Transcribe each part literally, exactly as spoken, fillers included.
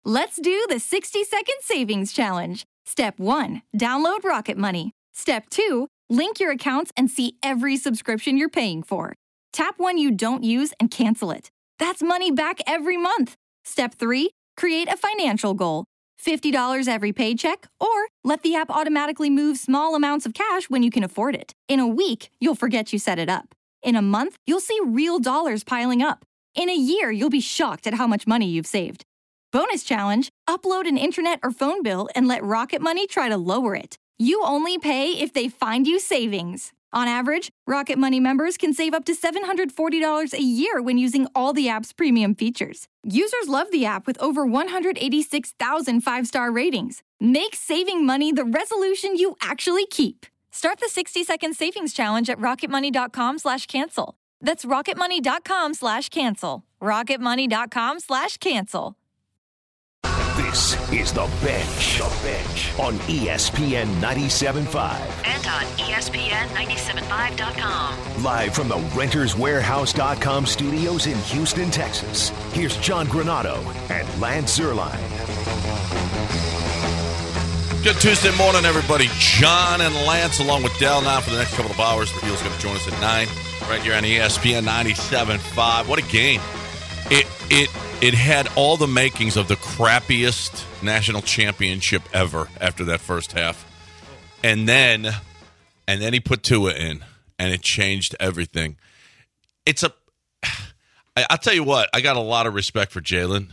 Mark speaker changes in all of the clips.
Speaker 1: Let's do the sixty second savings challenge. Step one, download Rocket Money. Step two, link your accounts and see every subscription you're paying for. Tap one you don't use and cancel it. That's money back every month. Step three, create a financial goal. fifty dollars every paycheck, or let the app automatically move small amounts of cash when you can afford it. In a week, you'll forget you set it up. In a month, you'll see real dollars piling up. In a year, you'll be shocked at how much money you've saved. Bonus challenge, upload an internet or phone bill and let Rocket Money try to lower it. You only pay if they find you savings. On average, Rocket Money members can save up to seven hundred forty dollars a year when using all the app's premium features. Users love the app with over one hundred eighty-six thousand five-star ratings. Make saving money the resolution you actually keep. Start the sixty second savings challenge at rocketmoney.com slash cancel. That's rocketmoney.com slash cancel. rocketmoney.com slash cancel.
Speaker 2: This is The Bench, the Bench on E S P N ninety-seven point five.
Speaker 3: And on E S P N ninety-seven point five dot com.
Speaker 2: Live from the Renters Warehouse dot com studios in Houston, Texas. Here's John Granado and Lance Zierlein.
Speaker 4: Good Tuesday morning, everybody. John and Lance along with Dell now for the next couple of hours. Reveal's going to join us at nine right here on E S P N ninety-seven point five. What a game. It it it had all the makings of the crappiest national championship ever after that first half. And then and then he put Tua in, and it changed everything. It's a I, I'll tell you what, I got a lot of respect for Jalen.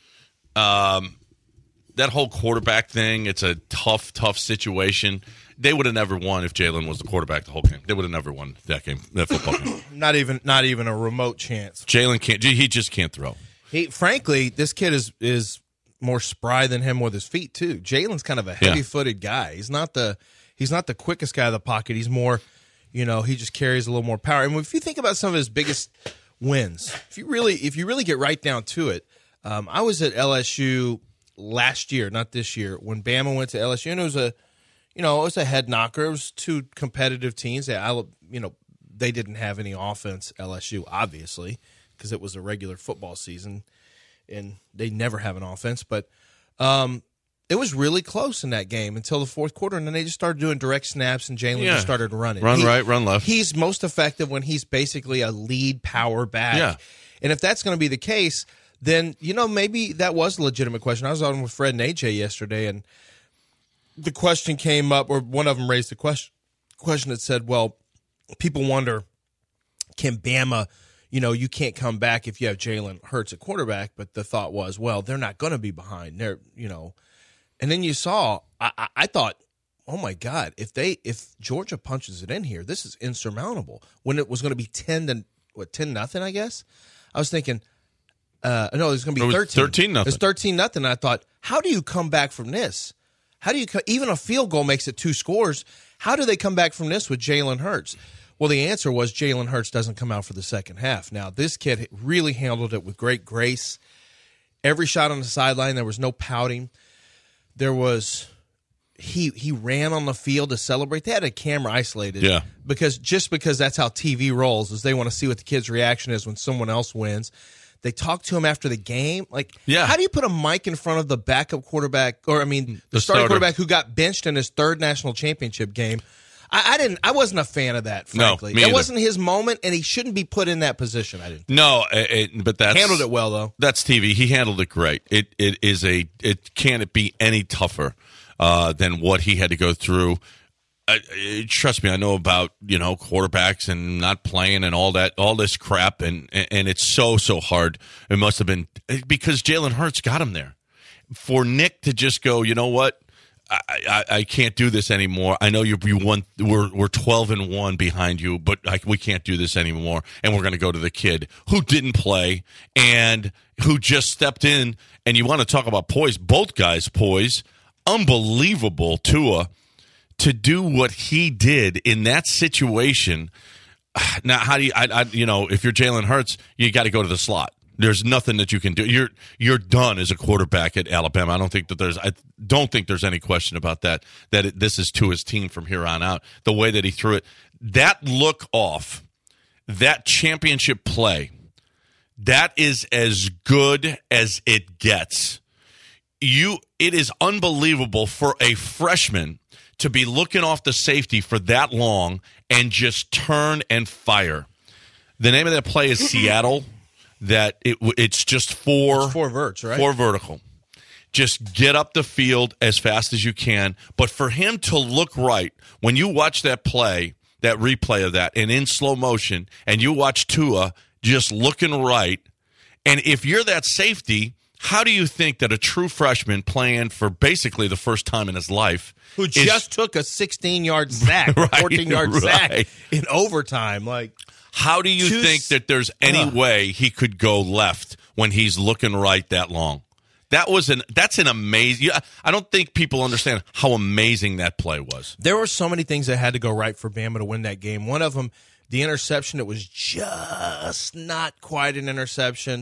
Speaker 4: Um That whole quarterback thing, it's a tough, tough situation. They would have never won if Jalen was the quarterback the whole game. They would have never won that game, that football game.
Speaker 5: Not even, not even a remote chance.
Speaker 4: Jalen can't. He just can't throw.
Speaker 5: He, frankly, this kid is is more spry than him with his feet too. Jalen's kind of a heavy-footed guy. He's not the he's not the quickest guy in the pocket. He's more, you know, he just carries a little more power. And if you think about some of his biggest wins, if you really if you really get right down to it, um, I was at L S U last year, not this year, when Bama went to L S U, and it was a, you know, it was a head knocker. It was two competitive teams. They, I, you know, they didn't have any offense. L S U, obviously, because it was a regular football season, and they never have an offense. But um, it was really close in that game until the fourth quarter, and then they just started doing direct snaps, and Jalen yeah. just started running.
Speaker 4: Run
Speaker 5: he,
Speaker 4: right, run left.
Speaker 5: He's most effective when he's basically a lead power back.
Speaker 4: Yeah.
Speaker 5: And if that's going to be the case, then, you know, maybe that was a legitimate question. I was on with Fred and A J yesterday, and the question came up, or one of them raised the question, question that said, well, people wonder, can Bama, you know, you can't come back if you have Jalen Hurts at quarterback, but the thought was, well, they're not going to be behind. They're, you know, and then you saw, I, I, I thought, oh, my God, if they if Georgia punches it in here, this is insurmountable. When it was going to be ten to, what, ten nothing, I guess? I was thinking, Uh, no, it's going to be thirteen.
Speaker 4: thirteen nothing.
Speaker 5: It's thirteen nothing. I thought, how do you come back from this? How do you co- even a field goal makes it two scores? How do they come back from this with Jalen Hurts? Well, the answer was Jalen Hurts doesn't come out for the second half. Now, this kid really handled it with great grace. Every shot on the sideline, there was no pouting. There was he he ran on the field to celebrate. They had a camera isolated,
Speaker 4: yeah,
Speaker 5: because just because that's how T V rolls, is they want to see what the kid's reaction is when someone else wins. They talked to him after the game. Like,
Speaker 4: yeah.
Speaker 5: How do you put a mic in front of the backup quarterback, or I mean, the,
Speaker 4: the
Speaker 5: starting
Speaker 4: starter.
Speaker 5: quarterback who got benched in his third national championship game? I, I didn't. I wasn't a fan of that. Frankly,
Speaker 4: no, me
Speaker 5: it
Speaker 4: either.
Speaker 5: wasn't his moment, and he shouldn't be put in that position. I didn't.
Speaker 4: No, it, it, but that's
Speaker 5: handled it well though.
Speaker 4: That's T V. He handled it great. It it is a. It can't it be any tougher uh, than what he had to go through. Uh, trust me, I know about, you know, quarterbacks and not playing and all that, all this crap, and and it's so so hard. It must have been because Jalen Hurts got him there. For Nick to just go, you know what, I I, I can't do this anymore. I know you you won. We're we're twelve and one behind you, but I, we can't do this anymore. And we're going to go to the kid who didn't play and who just stepped in. And you want to talk about poise? Both guys poise, unbelievable. Tua. To do what he did in that situation, now how do you, I, I, you know, if you're Jalen Hurts, you got to go to the slot. There's nothing that you can do. You're you're done as a quarterback at Alabama. I don't think that there's I don't think there's any question about that. That it, this is to his team from here on out. The way that he threw it, that look off, that championship play, that is as good as it gets. you it is unbelievable for a freshman to be looking off the safety for that long and just turn and fire. The name of that play is Seattle. That it it's just four
Speaker 5: it's four verts, right?
Speaker 4: Four vertical. Just get up the field as fast as you can. But for him to look right, when you watch that play, that replay of that, and in slow motion, and you watch Tua just looking right, and if you're that safety, how do you think that a true freshman playing for basically the first time in his life,
Speaker 5: who
Speaker 4: is,
Speaker 5: just took a sixteen-yard sack,
Speaker 4: right,
Speaker 5: fourteen-yard
Speaker 4: right.
Speaker 5: sack in overtime, like
Speaker 4: how do you
Speaker 5: two,
Speaker 4: think that there's any
Speaker 5: uh,
Speaker 4: way he could go left when he's looking right that long? That was an that's an amazing. I don't think people understand how amazing that play was.
Speaker 5: There were so many things that had to go right for Bama to win that game. One of them, the interception, it was just not quite an interception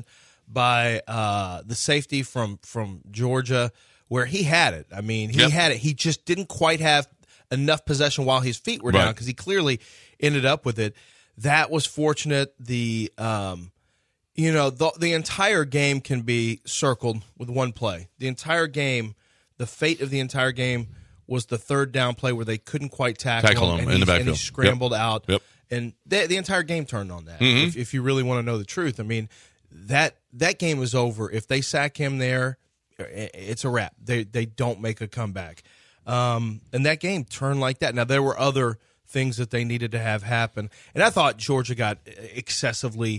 Speaker 5: by uh, the safety from from Georgia, where he had it. I mean, he
Speaker 4: yep.
Speaker 5: had it. He just didn't quite have enough possession while his feet were down, because right. he clearly ended up with it. That was fortunate. The um, You know, the, the entire game can be circled with one play. The entire game, the fate of the entire game was the third down play where they couldn't quite tackle,
Speaker 4: tackle him,
Speaker 5: him
Speaker 4: in
Speaker 5: and,
Speaker 4: the
Speaker 5: he,
Speaker 4: backfield.
Speaker 5: and he scrambled
Speaker 4: yep.
Speaker 5: out.
Speaker 4: Yep.
Speaker 5: And they, the entire game turned on that,
Speaker 4: mm-hmm.
Speaker 5: if, if you really want to know the truth. I mean, that that game was over. If they sack him there, it's a wrap. They, they don't make a comeback. Um, and that game turned like that. Now, there were other things that they needed to have happen. And I thought Georgia got excessively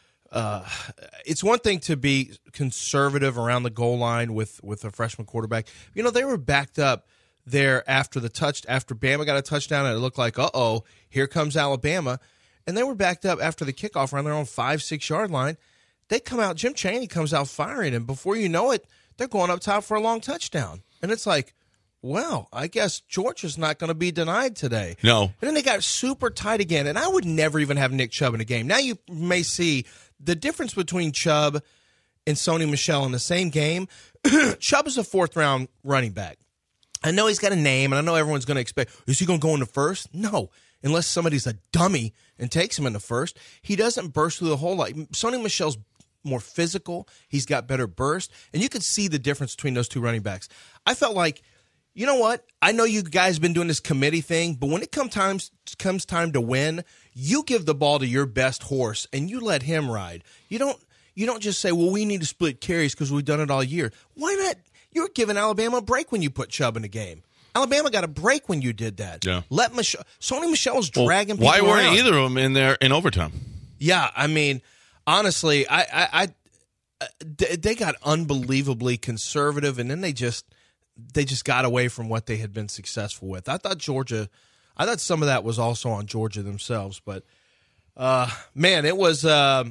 Speaker 5: uh, – it's one thing to be conservative around the goal line with, with a freshman quarterback. You know, they were backed up there after the touch after Bama got a touchdown, and it looked like, uh-oh, here comes Alabama. And they were backed up after the kickoff around their own five, six-yard line. They come out – Jim Chaney comes out firing, and before you know it, they're going up top for a long touchdown. And it's like – well, I guess Georgia's not going to be denied today.
Speaker 4: No.
Speaker 5: And then they got super tight again, and I would never even have Nick Chubb in a game. Now you may see the difference between Chubb and Sony Michel in the same game. Chubb is a fourth-round running back. I know he's got a name, and I know everyone's going to expect, is he going to go in the first? No, unless somebody's a dummy and takes him in the first. He doesn't burst through the whole lot. Sony Michel's more physical. He's got better burst, and you could see the difference between those two running backs. I felt like, you know what? I know you guys have been doing this committee thing, but when it come times, comes time to win, you give the ball to your best horse and you let him ride. You don't you don't just say, well, we need to split carries because we've done it all year. Why not? You're giving Alabama a break when you put Chubb in the game. Alabama got a break when you did that.
Speaker 4: Yeah.
Speaker 5: Let Michelle, Sony Michel was dragging
Speaker 4: well,
Speaker 5: people
Speaker 4: why weren't
Speaker 5: around.
Speaker 4: either of them in there in overtime?
Speaker 5: Yeah, I mean, honestly, I, I, I they got unbelievably conservative, and then they just they just got away from what they had been successful with. I thought Georgia, I thought some of that was also on Georgia themselves, but uh, man, it was. Uh,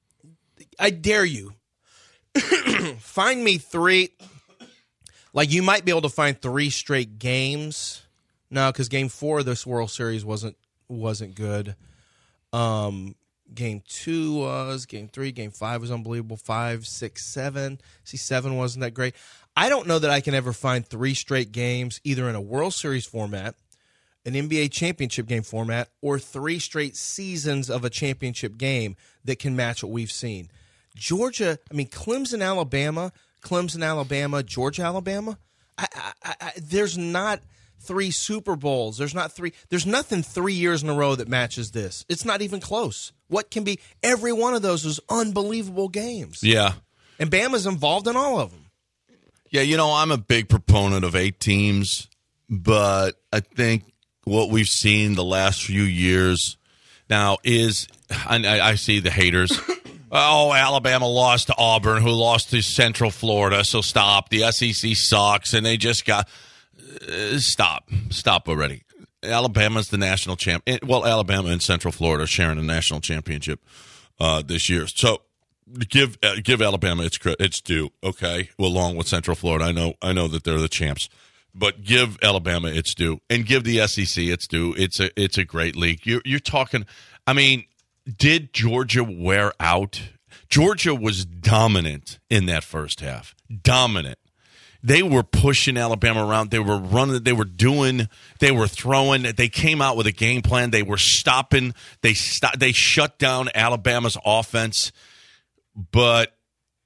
Speaker 5: I dare you, find me three. Like, you might be able to find three straight games. No, because game four of this World Series wasn't wasn't good. Um, game two was, game three, game five was unbelievable. Five, six, seven. See, seven wasn't that great. I don't know that I can ever find three straight games, either in a World Series format, an N B A championship game format, or three straight seasons of a championship game that can match what we've seen. Georgia, I mean, Clemson, Alabama, Clemson, Alabama, Georgia, Alabama. I, I, I, there's not three Super Bowls. There's not three. There's nothing three years in a row that matches this. It's not even close. What can be? Every one of those was unbelievable games.
Speaker 4: Yeah,
Speaker 5: and Bama's involved in all of them.
Speaker 4: Yeah, you know, I'm a big proponent of eight teams, but I think what we've seen the last few years now is, I, I see the haters. Oh, Alabama lost to Auburn, who lost to Central Florida, so stop. The S E C sucks, and they just got uh, – stop. Stop already. Alabama's the national champ. Well, Alabama and Central Florida are sharing the national championship uh, this year. So give uh, give Alabama its its due, okay, along with Central Florida. I know I know that they're the champs. But give Alabama its due, and give the S E C its due. It's a, it's a great league. You're, you're talking – I mean – did Georgia wear out? Georgia was dominant in that first half. Dominant. They were pushing Alabama around. They were running. They were doing. They were throwing. They came out with a game plan. They were stopping. They st- They shut down Alabama's offense. But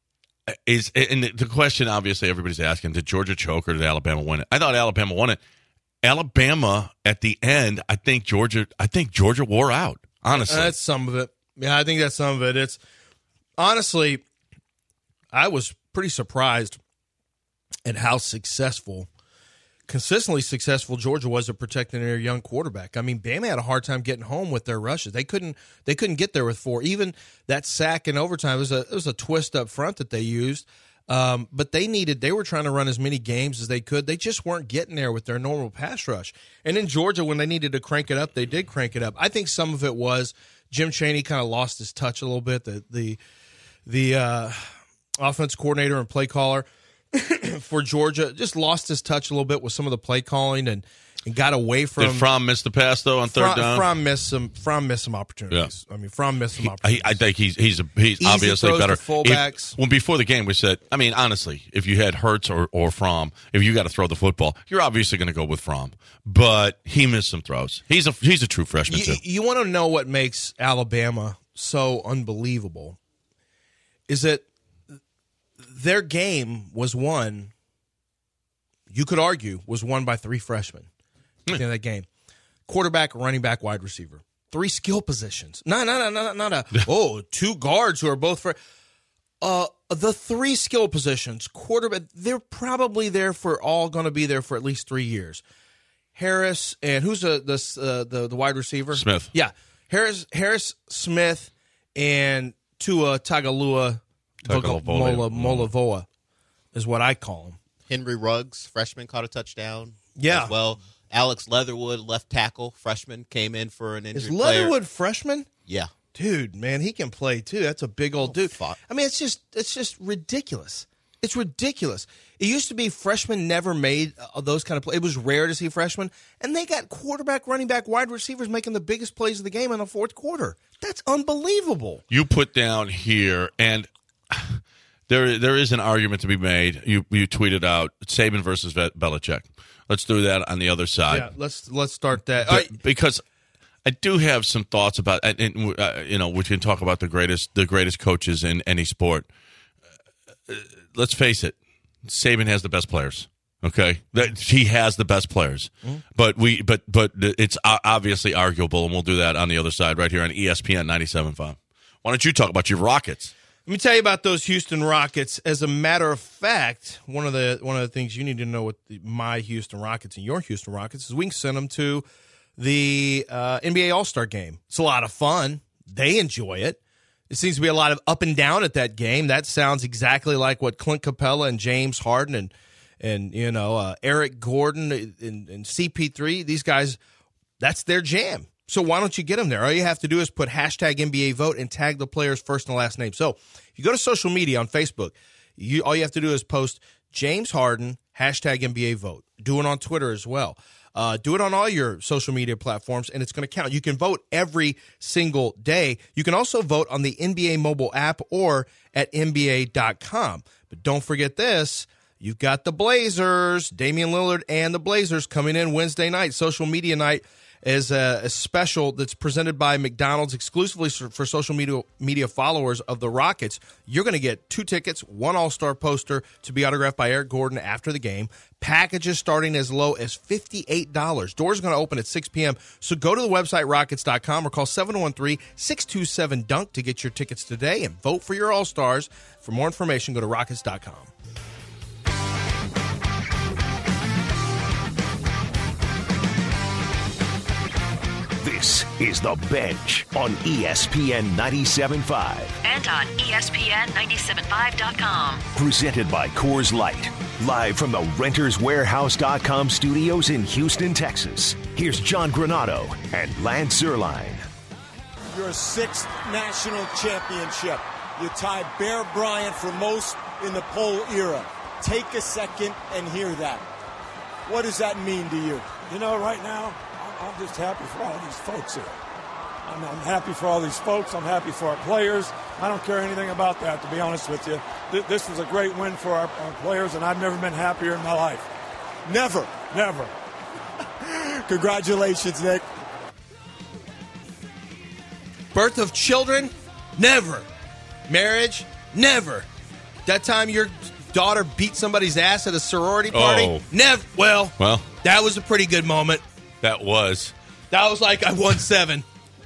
Speaker 4: is and the question obviously everybody's asking: did Georgia choke or did Alabama win it? I thought Alabama won it. Alabama at the end, I think Georgia. I think Georgia wore out. Honestly,
Speaker 5: that's some of it. Yeah, I think that's some of it. It's honestly, I was pretty surprised at how successful, consistently successful Georgia was at protecting their young quarterback. I mean, Bama had a hard time getting home with their rushes. They couldn't. They couldn't get there with four. Even that sack in overtime was a it was a twist up front that they used. Um, but they needed. They were trying to run as many games as they could. They just weren't getting there with their normal pass rush. And in Georgia, when they needed to crank it up, they did crank it up. I think some of it was Jim Chaney kind of lost his touch a little bit. The the the uh, offense coordinator and play caller for Georgia just lost his touch a little bit with some of the play calling and, and got away from.
Speaker 4: Did Fromm miss the pass though on third
Speaker 5: Fromm,
Speaker 4: down?
Speaker 5: Fromm missed some. Fromm missed some opportunities. Yeah. I mean, Fromm missed some
Speaker 4: he,
Speaker 5: opportunities.
Speaker 4: He, I think he's he's a, he's
Speaker 5: Easy
Speaker 4: obviously
Speaker 5: throws
Speaker 4: better.
Speaker 5: to fullbacks.
Speaker 4: If, well, before the game, we said, I mean, honestly, if you had Hurts or or Fromm, if you got to throw the football, you're obviously going to go with Fromm. But he missed some throws. He's a he's a true freshman
Speaker 5: you,
Speaker 4: too.
Speaker 5: You want to know what makes Alabama so unbelievable? Is that their game was won. You could argue was won by three freshmen in that game: quarterback, running back, wide receiver. Three skill positions. No, no, no, no, not a oh, two guards who are both for. Uh, the three skill positions, quarterback. They're probably there for all going to be there for at least three years. Harris and who's the the uh, the, the wide receiver?
Speaker 4: Smith.
Speaker 5: Yeah, Harris, Harris, Smith, and Tua Tagovailoa Molavoa is what I call him.
Speaker 6: Henry Ruggs, freshman, caught a touchdown.
Speaker 5: Yeah.
Speaker 6: As well, Alex Leatherwood, left tackle, freshman, came in for an injured
Speaker 5: Is
Speaker 6: player.
Speaker 5: Leatherwood freshman?
Speaker 6: Yeah.
Speaker 5: Dude, man, he can play too. That's a big old
Speaker 6: Oh,
Speaker 5: dude.
Speaker 6: fuck.
Speaker 5: I mean, it's just it's just ridiculous. It's ridiculous. It used to be freshmen never made uh, those kind of plays. It was rare to see freshmen, and they got quarterback, running back, wide receivers making the biggest plays of the game in the fourth quarter. That's unbelievable.
Speaker 4: You put down here, and there there is an argument to be made. You you tweeted out Saban versus Belichick. Let's do that on the other side.
Speaker 5: Yeah, let's let's start that.
Speaker 4: But, I, because I do have some thoughts about, and uh, you know, we can talk about the greatest the greatest coaches in any sport. Uh, let's face it, Saban has the best players. Okay, that he has the best players, mm-hmm. but we but but it's obviously arguable, and we'll do that on the other side right here on E S P N ninety-seven point five. Why don't you talk about your Rockets?
Speaker 5: Let me tell you about those Houston Rockets. As a matter of fact, one of the one of the things you need to know with the, my Houston Rockets and your Houston Rockets is we can send them to the uh, N B A All-Star game. It's a lot of fun. They enjoy it. It seems to be a lot of up and down at that game. That sounds exactly like what Clint Capella and James Harden and and you know uh, Eric Gordon and, and C P three. These guys, that's their jam. So why don't you get them there? All you have to do is put hashtag N B A vote and tag the player's first and last name. So if you go to social media on Facebook, you all you have to do is post James Harden, hashtag N B A vote. Do it on Twitter as well. Uh, do it on all your social media platforms, and it's going to count. You can vote every single day. You can also vote on the N B A mobile app or at N B A dot com. But don't forget this. You've got the Blazers, Damian Lillard and the Blazers coming in Wednesday night, social media night. Is a, a special that's presented by McDonald's exclusively for social media media followers of the Rockets. You're going to get two tickets, one All-Star poster to be autographed by Eric Gordon after the game. Packages starting as low as fifty-eight dollars. Doors are going to open at six p.m. So go to the website rockets dot com or call seven one three, six two seven, D U N K to get your tickets today and vote for your All-Stars. For more information, go to rockets dot com.
Speaker 2: This is The Bench on E S P N ninety-seven point five.
Speaker 3: And on E S P N ninety-seven point five dot com.
Speaker 2: Presented by Coors Light. Live from the Renters Warehouse dot com studios in Houston, Texas. Here's John Granado and Lance Zierlein.
Speaker 7: Your sixth national championship. You tied Bear Bryant for most in the Pole era. Take a second and hear that. What does that mean to you?
Speaker 8: You know, right now, I'm just happy for all these folks here. I'm, I'm happy for all these folks. I'm happy for our players. I don't care anything about that, to be honest with you. Th- this was a great win for our, our players, and I've never been happier in my life.
Speaker 7: Never.
Speaker 8: Never.
Speaker 7: Congratulations, Nick.
Speaker 5: Birth of children? Never. Marriage? Never. that time your daughter beat somebody's ass at a sorority party?
Speaker 4: Oh.
Speaker 5: Never. Well,
Speaker 4: Well,
Speaker 5: that was a pretty good moment.
Speaker 4: that was.
Speaker 5: That was like I won seven.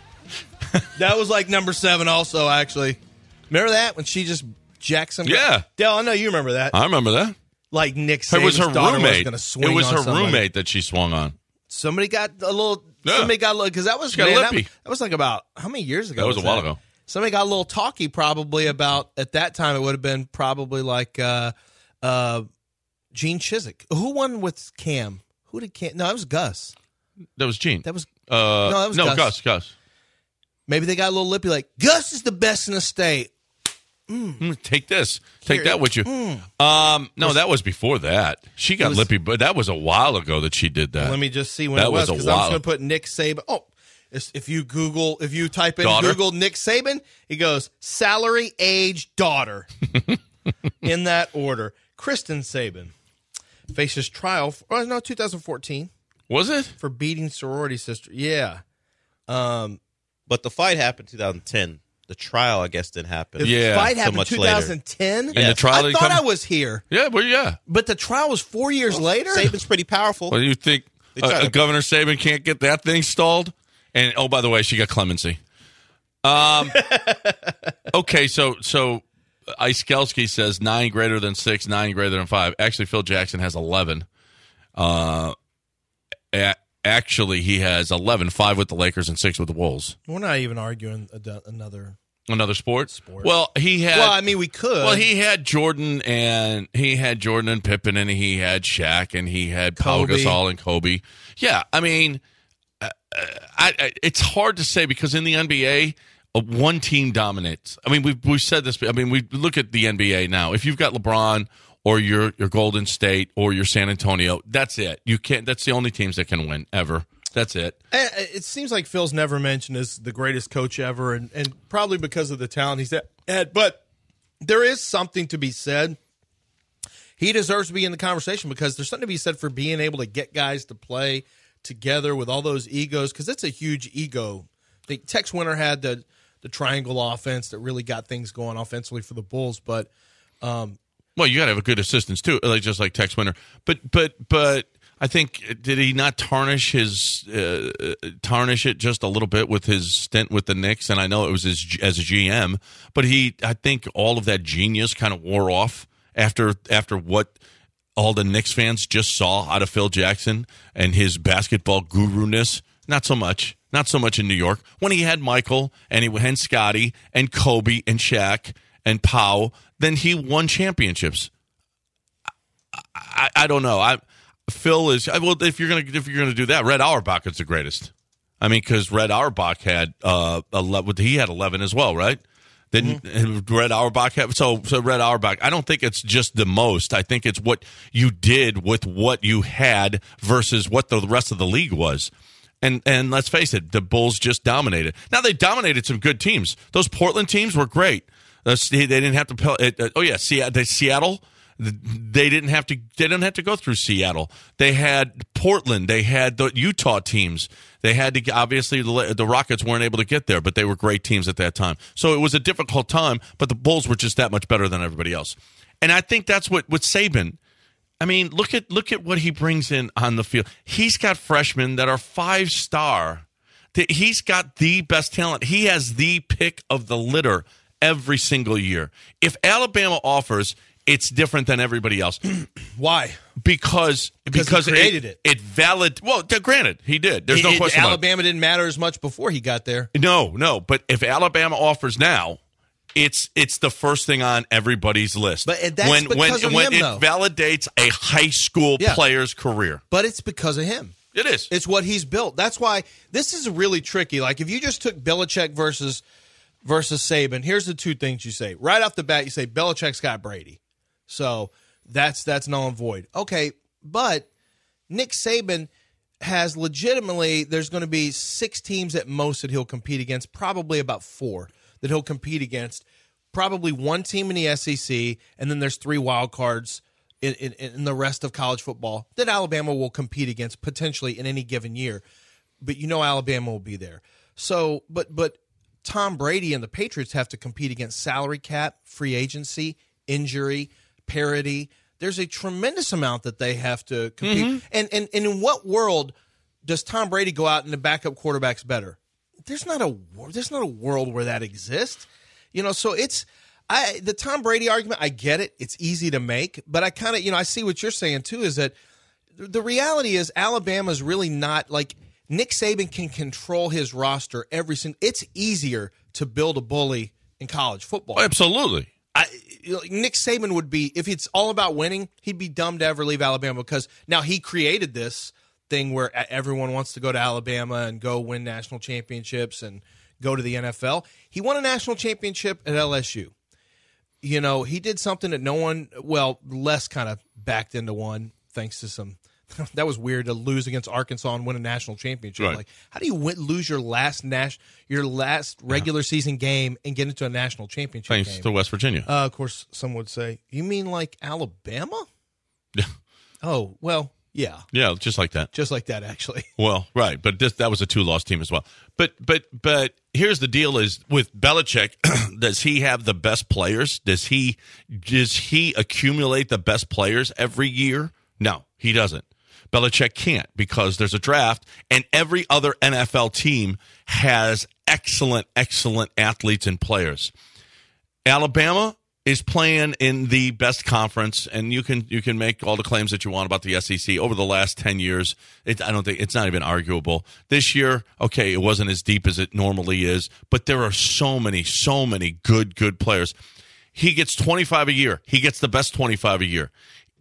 Speaker 5: That was like number seven also, actually. Remember that when she just jacked some guy?
Speaker 4: Yeah.
Speaker 5: Dale, I know you remember that.
Speaker 4: I remember that.
Speaker 5: Like Nick
Speaker 4: It
Speaker 5: Saban's
Speaker 4: was her
Speaker 5: daughter
Speaker 4: roommate.
Speaker 5: was going to swing
Speaker 4: it was
Speaker 5: on
Speaker 4: her
Speaker 5: somebody.
Speaker 4: roommate that she swung on.
Speaker 5: Somebody got a little.
Speaker 4: Yeah.
Speaker 5: Somebody got a little because that was
Speaker 4: She got
Speaker 5: man, that,
Speaker 4: lippy.
Speaker 5: that was like about how many years ago?
Speaker 4: That was a while ago.
Speaker 5: Somebody got a little talky, probably about at that time. It would have been probably like uh, uh, Gene Chizik. Who won with Cam? Who did Cam? No, it was Gus.
Speaker 4: That was Gene.
Speaker 5: That was
Speaker 4: uh,
Speaker 5: no, that was
Speaker 4: no
Speaker 5: Gus.
Speaker 4: Gus. Gus.
Speaker 5: Maybe they got a little lippy. Like Gus is the best in the state.
Speaker 4: Mm, take this. Take
Speaker 5: Here.
Speaker 4: that with you.
Speaker 5: Mm.
Speaker 4: Um, no, that was before that. She got
Speaker 5: was-
Speaker 4: lippy, but that was a while ago that she did that.
Speaker 5: Let me just see when
Speaker 4: That
Speaker 5: it was
Speaker 4: was a
Speaker 5: because I'm just
Speaker 4: while.
Speaker 5: going to put Nick Saban. Oh, it's- if you Google, if you type in
Speaker 4: Daughter?
Speaker 5: Google Nick Saban, he goes salary, age, daughter, in that order. Kristen Saban faces trial. For, oh no, two thousand fourteen
Speaker 4: Was it?
Speaker 5: for beating sorority sister. Yeah, um,
Speaker 6: But the fight happened in two thousand ten. The trial, I guess, didn't happen.
Speaker 5: the
Speaker 4: Yeah.
Speaker 5: fight
Speaker 6: So
Speaker 5: happened
Speaker 6: much
Speaker 5: two
Speaker 6: later.
Speaker 5: thousand ten.
Speaker 4: And the trial
Speaker 5: I
Speaker 4: didn't
Speaker 5: thought
Speaker 4: come-
Speaker 5: I was here,
Speaker 4: Yeah, well, yeah.
Speaker 5: but the trial was four years later.
Speaker 6: Saban's pretty powerful.
Speaker 4: Well, you think
Speaker 6: They
Speaker 4: uh,
Speaker 6: tried
Speaker 4: uh,
Speaker 6: to-
Speaker 4: Governor Saban can't get that thing stalled? And oh, by the way, she got clemency. Um. okay, so so Iskelski says nine greater than six, nine greater than five. Actually, Phil Jackson has eleven. Uh, a- actually, he has eleven, five with the Lakers and six with the Wolves.
Speaker 5: We're not even arguing a, another.
Speaker 4: Another sport?
Speaker 5: Sport.
Speaker 4: Well, he had.
Speaker 5: Well, I mean, we could.
Speaker 4: Well, he had Jordan and he had Jordan and Pippen and he had Shaq and he had Pau
Speaker 5: Kobe.
Speaker 4: Gasol and Kobe. Yeah, I mean, uh, I, I, it's hard to say because in the N B A, uh, one team dominates. I mean, we've we've said this. I mean, we look at the N B A now. If you've got LeBron or your your Golden State or your San Antonio, that's it. You can't. That's the only teams that can win ever. That's it.
Speaker 5: It seems like Phil's never mentioned as the greatest coach ever, and, and probably because of the talent he's had. But there is something to be said. He deserves to be in the conversation because there's something to be said for being able to get guys to play together with all those egos, because it's a huge ego. I think Tex Winter had the, the triangle offense that really got things going offensively for the Bulls, but um,
Speaker 4: Well, you got to have a good assistants too, like just like Tex Winter. But but but I think did he not tarnish his uh, tarnish it just a little bit with his stint with the Knicks? And I know it was his as a G M, but he I think all of that genius kind of wore off after after what all the Knicks fans just saw out of Phil Jackson and his basketball guru-ness. Not so much. Not so much in New York. When he had Michael and he had Scotty and Kobe and Shaq and Pau, then he won championships. I, I, I don't know. I Phil is well. If you're gonna if you're gonna do that, Red Auerbach is the greatest. I mean, because Red Auerbach had uh eleven. He had eleven as well, right? Didn't mm-hmm. Red Auerbach have so? So Red Auerbach. I don't think it's just the most. I think it's what you did with what you had versus what the rest of the league was. And and let's face it, the Bulls just dominated. Now they dominated some good teams. Those Portland teams were great. Uh, they didn't have to. Play, uh, oh yeah, Seattle. Seattle. They didn't have to. They didn't have to go through Seattle. They had Portland. They had the Utah teams. They had to. Obviously, the, the Rockets weren't able to get there, but they were great teams at that time. So it was a difficult time. But the Bulls were just that much better than everybody else. And I think that's what with Saban. I mean, look at look at what he brings in on the field. He's got freshmen that are five star. He's got the best talent. He has the pick of the litter every single year. If Alabama offers, it's different than everybody else.
Speaker 5: Why?
Speaker 4: Because
Speaker 5: because,
Speaker 4: because
Speaker 5: he created it.
Speaker 4: It, it valid. Well, granted, he did. There's no
Speaker 5: it,
Speaker 4: question.
Speaker 5: Alabama
Speaker 4: about it.
Speaker 5: didn't matter as much before he got there.
Speaker 4: No, no. But if Alabama offers now, it's it's the first thing on everybody's list.
Speaker 5: But that's
Speaker 4: when
Speaker 5: because
Speaker 4: when
Speaker 5: of
Speaker 4: when
Speaker 5: him,
Speaker 4: it
Speaker 5: though.
Speaker 4: validates a high school
Speaker 5: Yeah.
Speaker 4: player's career.
Speaker 5: But it's because of him.
Speaker 4: It is.
Speaker 5: It's what he's built. That's why this is really tricky. Like if you just took Belichick versus versus Saban, here's the two things you say. Right off the bat, you say Belichick's got Brady. So that's that's null and void. Okay, but Nick Saban has legitimately, there's going to be six teams at most that he'll compete against, probably about four that he'll compete against, probably one team in the S E C, and then there's three wild cards in, in, in the rest of college football that Alabama will compete against potentially in any given year. But you know Alabama will be there. So, but but Tom Brady and the Patriots have to compete against salary cap, free agency, injury, parity. There's a tremendous amount that they have to compete.
Speaker 4: Mm-hmm.
Speaker 5: And, and and in what world does Tom Brady go out and the backup quarterback's better? There's not a there's not a world where that exists. You know, so it's I the Tom Brady argument, I get it. It's easy to make, but I kind of, you know, I see what you're saying too, is that the reality is Alabama's really not like Nick Saban can control his roster every single. It's easier to build a bully in college football.
Speaker 4: Oh, absolutely.
Speaker 5: I, Nick Saban would be, if it's all about winning, he'd be dumb to ever leave Alabama, because now he created this thing where everyone wants to go to Alabama and go win national championships and go to the N F L. He won a national championship at L S U. You know, he did something that no one, well, Les kind of backed into one thanks to some. That was weird to lose against Arkansas and win a national championship.
Speaker 4: Right.
Speaker 5: Like, how do you win, lose your last nas- your last regular season game and get into a national championship
Speaker 4: Thanks
Speaker 5: game?
Speaker 4: to West Virginia.
Speaker 5: Uh, of course, some would say, you mean like Alabama?
Speaker 4: Yeah.
Speaker 5: Oh, well, yeah.
Speaker 4: Yeah, just like that.
Speaker 5: Just like that, actually.
Speaker 4: Well, right, but this, that was a two-loss team as well. But but but here's the deal: is with Belichick, does he have the best players? Does he does he accumulate the best players every year? No, he doesn't. Belichick can't, because there's a draft, and every other N F L team has excellent, excellent athletes and players. Alabama is playing in the best conference, and you can you can make all the claims that you want about the S E C over the last ten years. It, I don't think it's not even arguable. This year, okay, it wasn't as deep as it normally is, but there are so many, so many good, good players. He gets twenty-five a year. He gets the best twenty-five a year.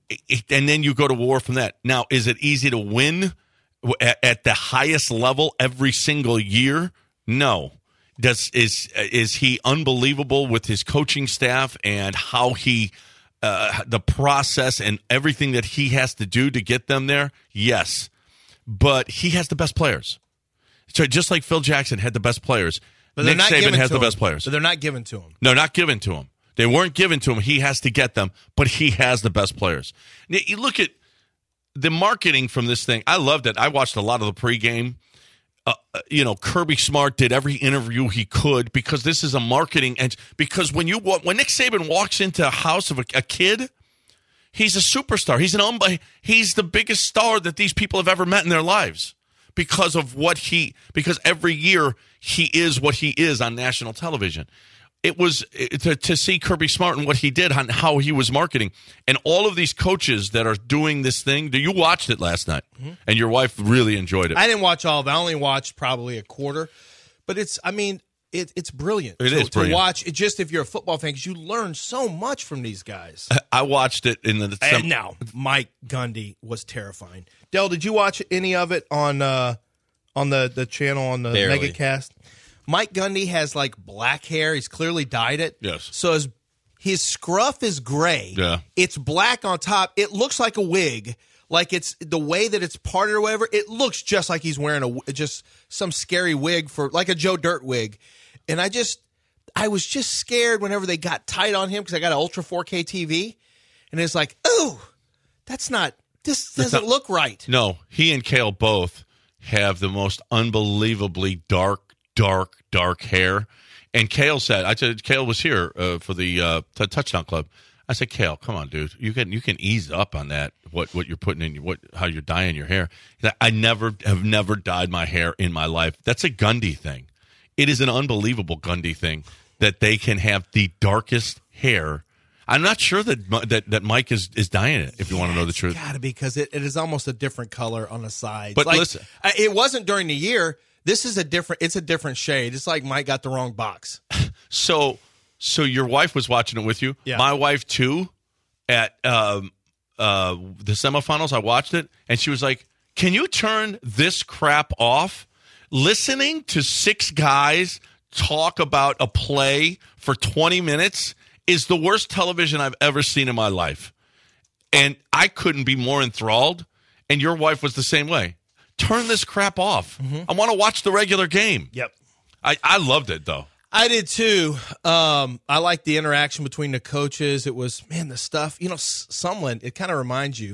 Speaker 4: And then you go to war from that. Now, is it easy to win at, at the highest level every single year? No. Does is is he unbelievable with his coaching staff and how he uh, the process and everything that he has to do to get them there? Yes, but he has the best players. So just like Phil Jackson had the best players,
Speaker 5: but Nick
Speaker 4: Saban has the
Speaker 5: him.
Speaker 4: best players.
Speaker 5: But they're not given to him.
Speaker 4: No, not given to him. They weren't given to him. He has to get them, but he has the best players. Now, you look at the marketing from this thing. I loved it. I watched a lot of the pregame. Uh, you know, Kirby Smart did every interview he could, because this is a marketing. And because when you when Nick Saban walks into a house of a, a kid, he's a superstar. He's an um, he's the biggest star that these people have ever met in their lives, because of what he because every year he is what he is on national television. It was to, to see Kirby Smart and what he did on how he was marketing, and all of these coaches that are doing this thing. You watched it last night, mm-hmm. and your wife really enjoyed it.
Speaker 5: I didn't watch all of it. I only watched probably a quarter, but it's. I mean, it, it's brilliant.
Speaker 4: It
Speaker 5: to,
Speaker 4: is brilliant
Speaker 5: to watch. It just if you're a football fan, because you learn so much from these guys.
Speaker 4: I watched it in the.
Speaker 5: And now Mike Gundy was terrifying. Del, did you watch any of it on uh, on the the channel on the
Speaker 6: Barely.
Speaker 5: Megacast? Mike Gundy has like black hair. He's clearly dyed it.
Speaker 4: Yes.
Speaker 5: So his, his scruff is gray.
Speaker 4: Yeah.
Speaker 5: It's black on top. It looks like a wig. Like it's the way that it's parted or whatever. It looks just like he's wearing a just some scary wig for like a Joe Dirt wig. And I just, I was just scared whenever they got tight on him, because I got an Ultra four K T V. And it's like, oh, that's not, this
Speaker 4: That's
Speaker 5: doesn't
Speaker 4: not,
Speaker 5: look right.
Speaker 4: No, he and Kale both have the most unbelievably dark, dark, dark hair. And Kale said, I said, Kale was here uh, for the uh, t- touchdown club. I said, Kale, come on, dude. You can you can ease up on that. What what you're putting in, what how you're dyeing your hair. He's like, I never have never dyed my hair in my life. That's a Gundy thing. It is an unbelievable Gundy thing that they can have the darkest hair. I'm not sure that that, that Mike is, is dyeing it, if you
Speaker 5: yeah,
Speaker 4: want to know the truth.
Speaker 5: It's got to be, because it, it is almost a different color on the sides.
Speaker 4: But
Speaker 5: like,
Speaker 4: listen.
Speaker 5: It wasn't during the year. This is a different, it's a different shade. It's like Mike got the wrong box.
Speaker 4: So so your wife was watching it with you.
Speaker 5: Yeah.
Speaker 4: My wife, too, at um, uh, the semifinals, I watched it, and she was like, can you turn this crap off? Listening to six guys talk about a play for twenty minutes is the worst television I've ever seen in my life. And I couldn't be more enthralled, and your wife was the same way. Turn this crap off. Mm-hmm. I want to watch the regular game.
Speaker 5: Yep.
Speaker 4: I, I loved it, though.
Speaker 5: I did, too. Um, I liked the interaction between the coaches. It was, man, the stuff, you know, Sumlin, it kind of reminds you,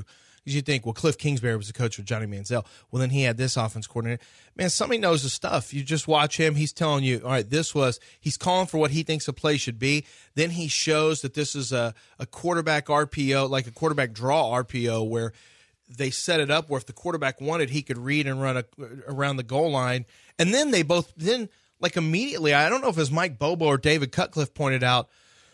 Speaker 5: Because you think, well, Cliff Kingsbury was the coach with Johnny Manziel. Well, then he had this offense coordinator. Man, somebody knows the stuff. You just watch him. He's telling you, all right, this was – he's calling for what he thinks a play should be. Then he shows that this is a, a quarterback R P O, like a quarterback draw R P O, where they set it up where if the quarterback wanted, he could read and run a, around the goal line. And then they both – then, like, immediately, I don't know if it was Mike Bobo or David Cutcliffe pointed out,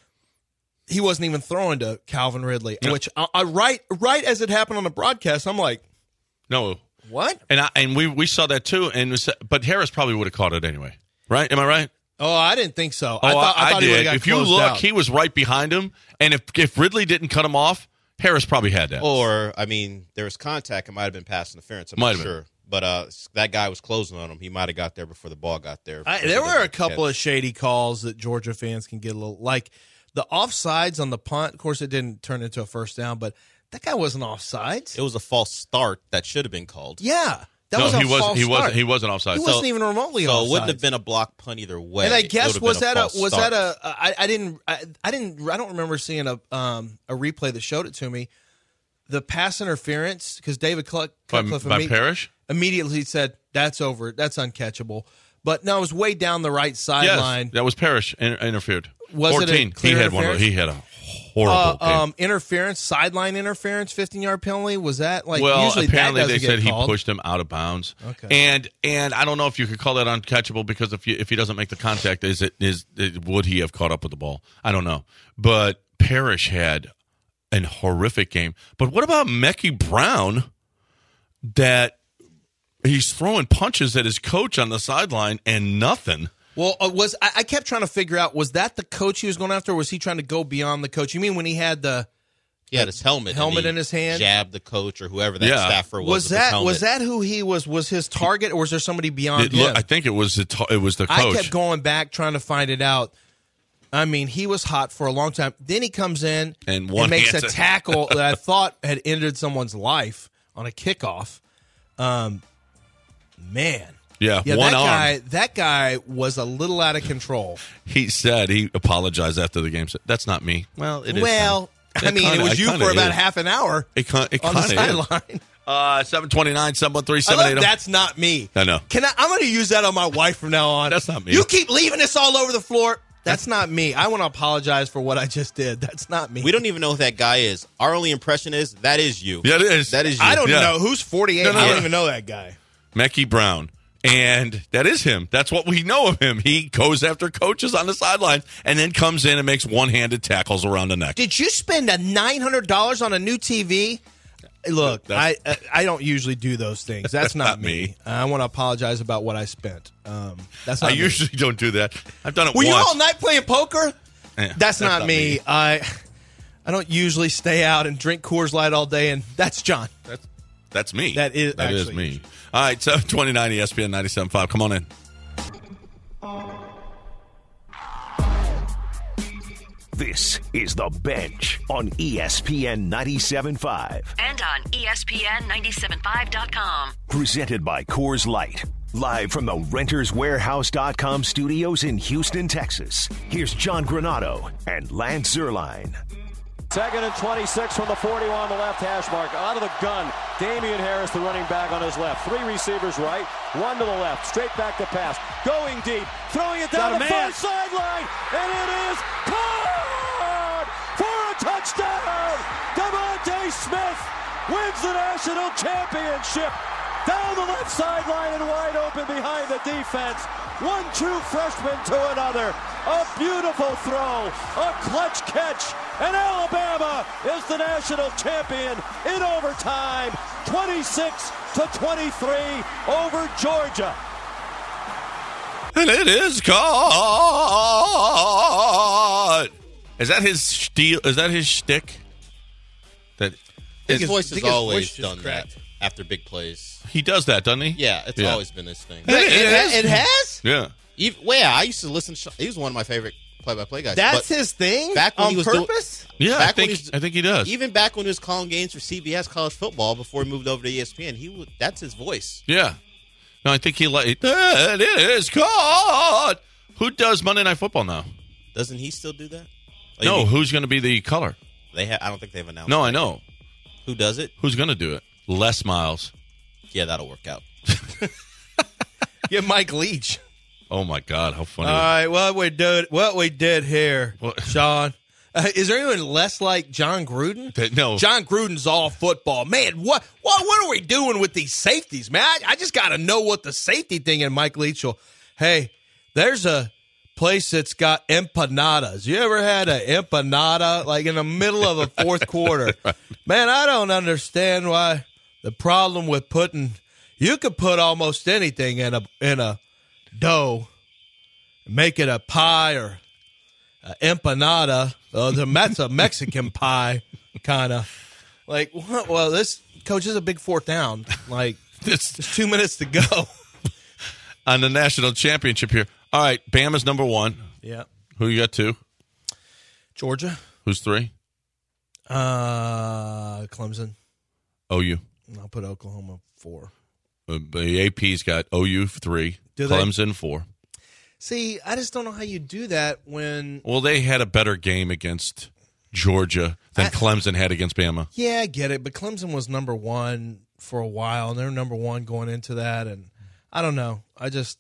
Speaker 5: he wasn't even throwing to Calvin Ridley, no. which I, I right right as it happened on the broadcast, I'm like,
Speaker 4: no,
Speaker 5: what?
Speaker 4: And I, and we we saw that too, and was, but Harris probably would have caught it anyway, right? Am I right?
Speaker 5: Oh, I didn't think so.
Speaker 4: Oh,
Speaker 5: I thought, I,
Speaker 4: I
Speaker 5: thought
Speaker 4: did.
Speaker 5: He got
Speaker 4: if you look,
Speaker 5: out.
Speaker 4: he was right behind him, and if if Ridley didn't cut him off, Harris probably had that.
Speaker 6: Or I mean, there was contact. It might have been pass interference. I'm
Speaker 4: might
Speaker 6: not sure. Been. But uh, that guy was closing on him. He might have got there before the ball got there.
Speaker 5: I, there were a couple catch. of shady calls that Georgia fans can get a little like. The offsides on the punt, of course, it didn't turn into a first down, but that guy wasn't offsides.
Speaker 6: It was a false start that should have been called.
Speaker 5: Yeah, that
Speaker 4: no,
Speaker 5: was a
Speaker 4: he
Speaker 5: false
Speaker 4: wasn't. He
Speaker 5: start.
Speaker 4: wasn't. He wasn't offside.
Speaker 5: He
Speaker 4: so,
Speaker 5: wasn't even remotely
Speaker 6: so
Speaker 5: offsides.
Speaker 6: So it wouldn't have been a block punt either way.
Speaker 5: And I guess was that a,
Speaker 6: a
Speaker 5: was
Speaker 6: start.
Speaker 5: that a I, I didn't I, I didn't I don't remember seeing a um a replay that showed it to me. The pass interference because David Cutcliffe
Speaker 4: by, by imme- Parrish
Speaker 5: immediately said that's over. That's uncatchable. But no, it was way down the right sideline.
Speaker 4: Yes, that was Parrish in, interfered.
Speaker 5: Was
Speaker 4: fourteen.
Speaker 5: It a clear
Speaker 4: he had one. Of, he had a horrible
Speaker 5: uh, um, interference, sideline interference, fifteen yard penalty. Was that like?
Speaker 4: Well,
Speaker 5: usually
Speaker 4: apparently
Speaker 5: that
Speaker 4: they said
Speaker 5: called.
Speaker 4: he pushed him out of bounds.
Speaker 5: Okay.
Speaker 4: And and I don't know if you could call that uncatchable because if you, if he doesn't make the contact, is it is it, would he have caught up with the ball? I don't know. But Parrish had a horrific game. But what about Mekhi Brown? That he's throwing punches at his coach on the sideline and nothing.
Speaker 5: Well, uh, was I, I kept trying to figure out, was that the coach he was going after, or was he trying to go beyond the coach? You mean when he had the
Speaker 6: he had his helmet
Speaker 5: helmet in his hand,
Speaker 6: jabbed the coach or whoever that
Speaker 4: yeah.
Speaker 6: staffer was?
Speaker 5: Was that was that who he was? Was his target, or was there somebody beyond
Speaker 4: it,
Speaker 5: him?
Speaker 4: Look, I think it was the t- it was the coach.
Speaker 5: I kept going back trying to find it out. I mean, he was hot for a long time. Then he comes in
Speaker 4: and, one
Speaker 5: and makes a
Speaker 4: it.
Speaker 5: tackle that I thought had ended someone's life on a kickoff. Um, man.
Speaker 4: Yeah,
Speaker 5: yeah,
Speaker 4: one
Speaker 5: that
Speaker 4: arm.
Speaker 5: guy. That guy was a little out of control.
Speaker 4: He said he apologized after the game. Said, "That's not me." Well, it is.
Speaker 5: Well,
Speaker 4: kinda.
Speaker 5: I mean,
Speaker 4: kinda,
Speaker 5: it was you
Speaker 4: for
Speaker 5: about
Speaker 4: is.
Speaker 5: half an hour.
Speaker 4: It, con- it
Speaker 5: on the
Speaker 4: kinda
Speaker 5: sideline.
Speaker 4: Uh, seven twenty nine, seven one three,
Speaker 5: I
Speaker 4: seven
Speaker 5: love
Speaker 4: eight.
Speaker 5: That's not me.
Speaker 4: I know.
Speaker 5: Can I? I'm going to use that on my wife from now on.
Speaker 4: That's not me.
Speaker 5: You keep leaving this all over the floor. That's not me. I want to apologize for what I just did. That's not me.
Speaker 6: We don't even know who that guy is. Our only impression is that is you.
Speaker 4: Yeah, it is.
Speaker 6: That is you.
Speaker 5: I don't
Speaker 4: Yeah.
Speaker 5: know who's forty-eight.
Speaker 4: No, no,
Speaker 5: I don't
Speaker 4: no.
Speaker 5: even know that guy.
Speaker 4: Mekhi Brown. And that is him. That's what we know of him. He goes after coaches on the sidelines and then comes in and makes one-handed tackles around the neck.
Speaker 5: Did you spend a nine hundred dollars on a new T V? Look, I, I I don't usually do those things. That's not,
Speaker 4: not
Speaker 5: me.
Speaker 4: me.
Speaker 5: I want to apologize about what I spent. Um, that's not
Speaker 4: I
Speaker 5: me.
Speaker 4: usually don't do that. I've done it
Speaker 5: Were
Speaker 4: once.
Speaker 5: you all night playing poker?
Speaker 4: Yeah,
Speaker 5: that's,
Speaker 4: that's
Speaker 5: not,
Speaker 4: not
Speaker 5: me.
Speaker 4: me.
Speaker 5: I I don't usually stay out and drink Coors Light all day, and that's John.
Speaker 4: That's, that's me.
Speaker 5: That is
Speaker 4: that is
Speaker 5: actually-
Speaker 4: me. All right, seven twenty-nine E S P N ninety-seven point five. Come on in.
Speaker 2: This is The Bench on E S P N ninety-seven point five.
Speaker 3: And on E S P N ninety-seven point five dot com.
Speaker 2: Presented by Coors Light. Live from the Renters Warehouse dot com studios in Houston, Texas. Here's John Granado and Lance Zierlein.
Speaker 9: Second and twenty-six from the forty on the left hash mark. Out of the gun, Damian Harris, the running back on his left. Three receivers right, one to the left. Straight back to pass. Going deep, throwing it down the far sideline, and it is caught for a touchdown. DeVonta Smith wins the national championship. Down the left sideline and wide open behind the defense. One true freshman to another. A beautiful throw, a clutch catch, and Alabama is the national champion in overtime. twenty-six to twenty-three over Georgia.
Speaker 4: And it is caught. Is that his steal? Is that his shtick? That
Speaker 6: His
Speaker 5: his-
Speaker 6: voice
Speaker 5: I
Speaker 6: has
Speaker 5: think his
Speaker 6: always
Speaker 5: voice is
Speaker 6: done
Speaker 5: cracked.
Speaker 6: that after big plays.
Speaker 4: he does that, doesn't he?
Speaker 6: Yeah, it's
Speaker 4: Yeah.
Speaker 6: always been this thing.
Speaker 4: It is.
Speaker 5: It has?
Speaker 4: Yeah.
Speaker 6: Even, well, yeah, I used to listen. He was one of my favorite play-by-play guys.
Speaker 5: That's
Speaker 6: but
Speaker 5: his thing?
Speaker 6: back when
Speaker 5: on
Speaker 6: he was doing-
Speaker 5: purpose?
Speaker 4: Yeah, I
Speaker 6: Back when
Speaker 4: think
Speaker 6: he was-
Speaker 4: I think he does.
Speaker 6: Even back when he was calling games for C B S College Football before he moved over to E S P N, he would, that's his voice.
Speaker 4: Yeah. No, I think he like that is caught. Who does Monday Night Football now?
Speaker 6: Doesn't he still do that? Like,
Speaker 4: No,
Speaker 6: you mean-
Speaker 4: who's going to be the color?
Speaker 6: they ha- I don't think they've announced.
Speaker 4: No,
Speaker 6: that.
Speaker 4: I know.
Speaker 6: Who does it?
Speaker 4: Who's going to do it? Les Miles.
Speaker 6: Yeah, that'll work out.
Speaker 5: Get Mike Leach.
Speaker 4: Oh, my God. How funny.
Speaker 5: All right, what we did, what we did here,
Speaker 4: What?
Speaker 5: Sean. Uh, is there anyone less like John Gruden?
Speaker 4: That- no.
Speaker 5: John Gruden's all football. Man, what what what are we doing with these safeties, man? I, I just got to know what the safety thing in Mike Leach will. Hey, there's a place that's got empanadas. You ever had an empanada like in the middle of a fourth quarter? Man, I don't understand why the problem with putting you could put almost anything in a in a dough, make it a pie or an empanada. Uh, that's a Mexican pie, kind of. Like, what? Well, this coach is a big fourth down. Like,
Speaker 4: This-
Speaker 5: there's two minutes to go.
Speaker 4: On the national championship here. All right, Bama's number one.
Speaker 5: Yeah.
Speaker 4: Who you got two?
Speaker 5: Georgia.
Speaker 4: Who's three?
Speaker 5: Uh, Clemson.
Speaker 4: O U.
Speaker 5: I'll put Oklahoma four.
Speaker 4: Uh, the A P's got O U three.
Speaker 5: Do they?
Speaker 4: Clemson four.
Speaker 5: See, I just don't know how you do that when.
Speaker 4: Well, they had a better game against Georgia than
Speaker 5: I-
Speaker 4: Clemson had against Bama.
Speaker 5: Yeah, I get it, but Clemson was number one for a while, and they're number one going into that, and I don't know. I just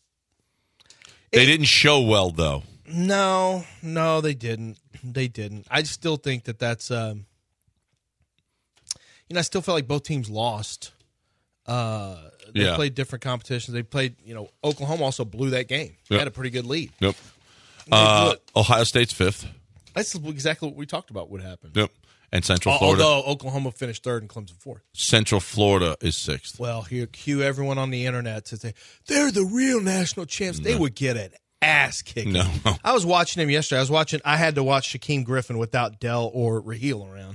Speaker 4: They
Speaker 5: It-
Speaker 4: didn't show well, though.
Speaker 5: no, no, they didn't. They didn't. I still think that that's. Um, you know, I still feel like both teams lost. Uh, they
Speaker 4: Yeah.
Speaker 5: played different competitions. They played. You know, Oklahoma also blew that game. They
Speaker 4: Yep.
Speaker 5: had a pretty good lead.
Speaker 4: Yep.
Speaker 5: They blew
Speaker 4: Uh,
Speaker 5: it.
Speaker 4: Ohio State's fifth.
Speaker 5: That's exactly what we talked about would happen.
Speaker 4: Yep. And Central Florida.
Speaker 5: Although Oklahoma finished third and Clemson fourth.
Speaker 4: Central Florida is sixth.
Speaker 5: Well, here, cue everyone on the internet to say they're the real national champs. They would get an ass kicking.
Speaker 4: No.
Speaker 5: I was watching him yesterday. I was watching. I had to watch Shaquem Griffin without Dell or Raheel around,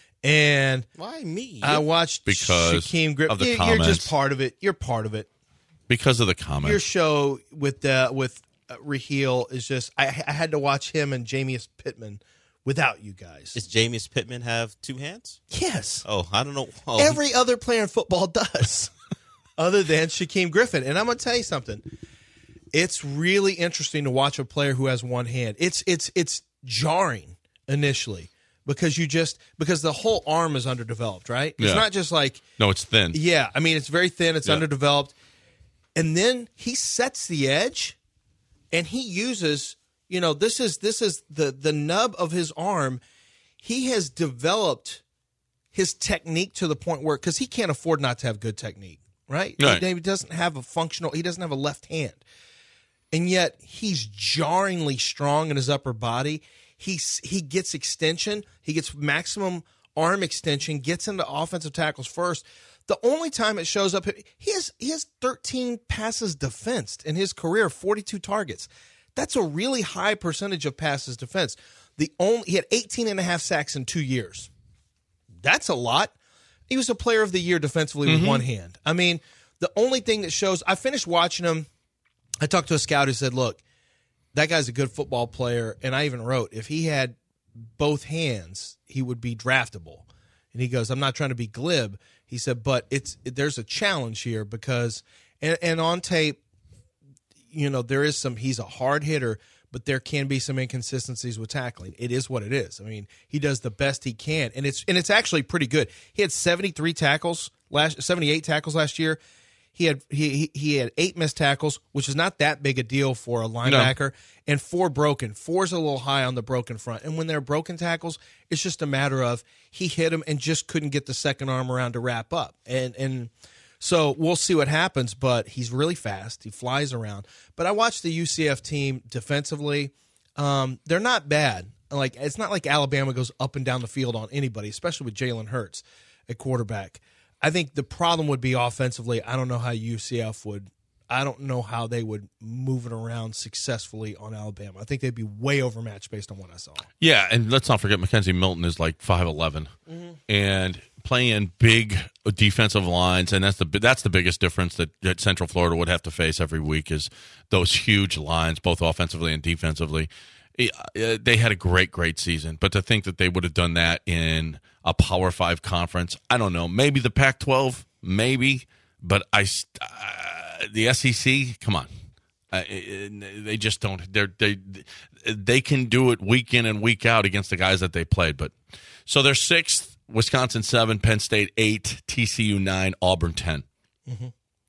Speaker 5: and
Speaker 6: Why me?
Speaker 5: I watched
Speaker 4: Because
Speaker 5: Shaquem Griffin.
Speaker 4: of the
Speaker 5: You- You're
Speaker 4: comments.
Speaker 5: just part of it. You're part of it.
Speaker 4: Because of the
Speaker 5: Your
Speaker 4: comments.
Speaker 5: show with uh, with uh, Raheel is just. I, I had to watch him and Jameis Pittman without you guys.
Speaker 6: Does Jameis Pittman have two hands?
Speaker 5: Yes.
Speaker 6: Oh, I don't know. Oh,
Speaker 5: Every other player in football does, other than Shaquem Griffin. And I'm going to tell you something. It's really interesting to watch a player who has one hand. It's it's it's jarring initially because you just because the whole arm is underdeveloped, right? It's
Speaker 4: Yeah.
Speaker 5: not just like
Speaker 4: No, it's thin.
Speaker 5: yeah. I mean, it's very thin. It's
Speaker 4: Yeah.
Speaker 5: underdeveloped, and then he sets the edge, and he uses. You know, this is this is the the nub of his arm. He has developed his technique to the point where because he can't afford not to have good technique, right?
Speaker 4: Right.
Speaker 5: He, he doesn't have a functional. He doesn't have a left hand, and yet he's jarringly strong in his upper body. He's he gets extension. He gets maximum arm extension. Gets into offensive tackles first. The only time it shows up, he has he has thirteen passes defensed in his career, forty-two targets. That's a really high percentage of passes defense. The only he had eighteen and a half sacks in two years. That's a lot. He was a player of the year defensively with one hand. I mean, the only thing that shows I finished watching him. I talked to a scout who said, look, that guy's a good football player. And I even wrote, if he had both hands, he would be draftable. And he goes, I'm not trying to be glib. He said, but it's there's a challenge here because and, and on tape, you know, there is some, he's a hard hitter, but there can be some inconsistencies with tackling. It is what it is. I mean, he does the best he can. And it's, and it's actually pretty good. He had seventy-three tackles last, seventy-eight tackles last year. He had, he, he, he had eight missed tackles, which is not that big a deal for a linebacker, and four broken. Four's a little high on the broken front. And when they're broken tackles, it's just a matter of he hit him and just couldn't get the second arm around to wrap up. And, and, So we'll see what happens, but he's really fast. He flies around. But I watched the U C F team defensively. Um, they're not bad. Like it's not like Alabama goes up and down the field on anybody, especially with Jalen Hurts at quarterback. I think the problem would be offensively. I don't know how U C F would. I don't know how they would move it around successful on Alabama. I think they'd be way overmatched based on what I saw.
Speaker 4: Yeah, and let's not forget Mackenzie Milton is like five eleven mm-hmm. and playing big defensive lines, and that's the that's the biggest difference that, that Central Florida would have to face every week is those huge lines, both offensively and defensively. They had a great, great season, but to think that they would have done that in a Power Five conference, I don't know. Maybe the Pac twelve, maybe, but I, uh, the S E C, come on. Uh, they just don't. They they they can do it week in and week out against the guys that they played. But so they're sixth. Wisconsin seven, Penn State eight, T C U nine, Auburn ten.
Speaker 5: Mm-hmm.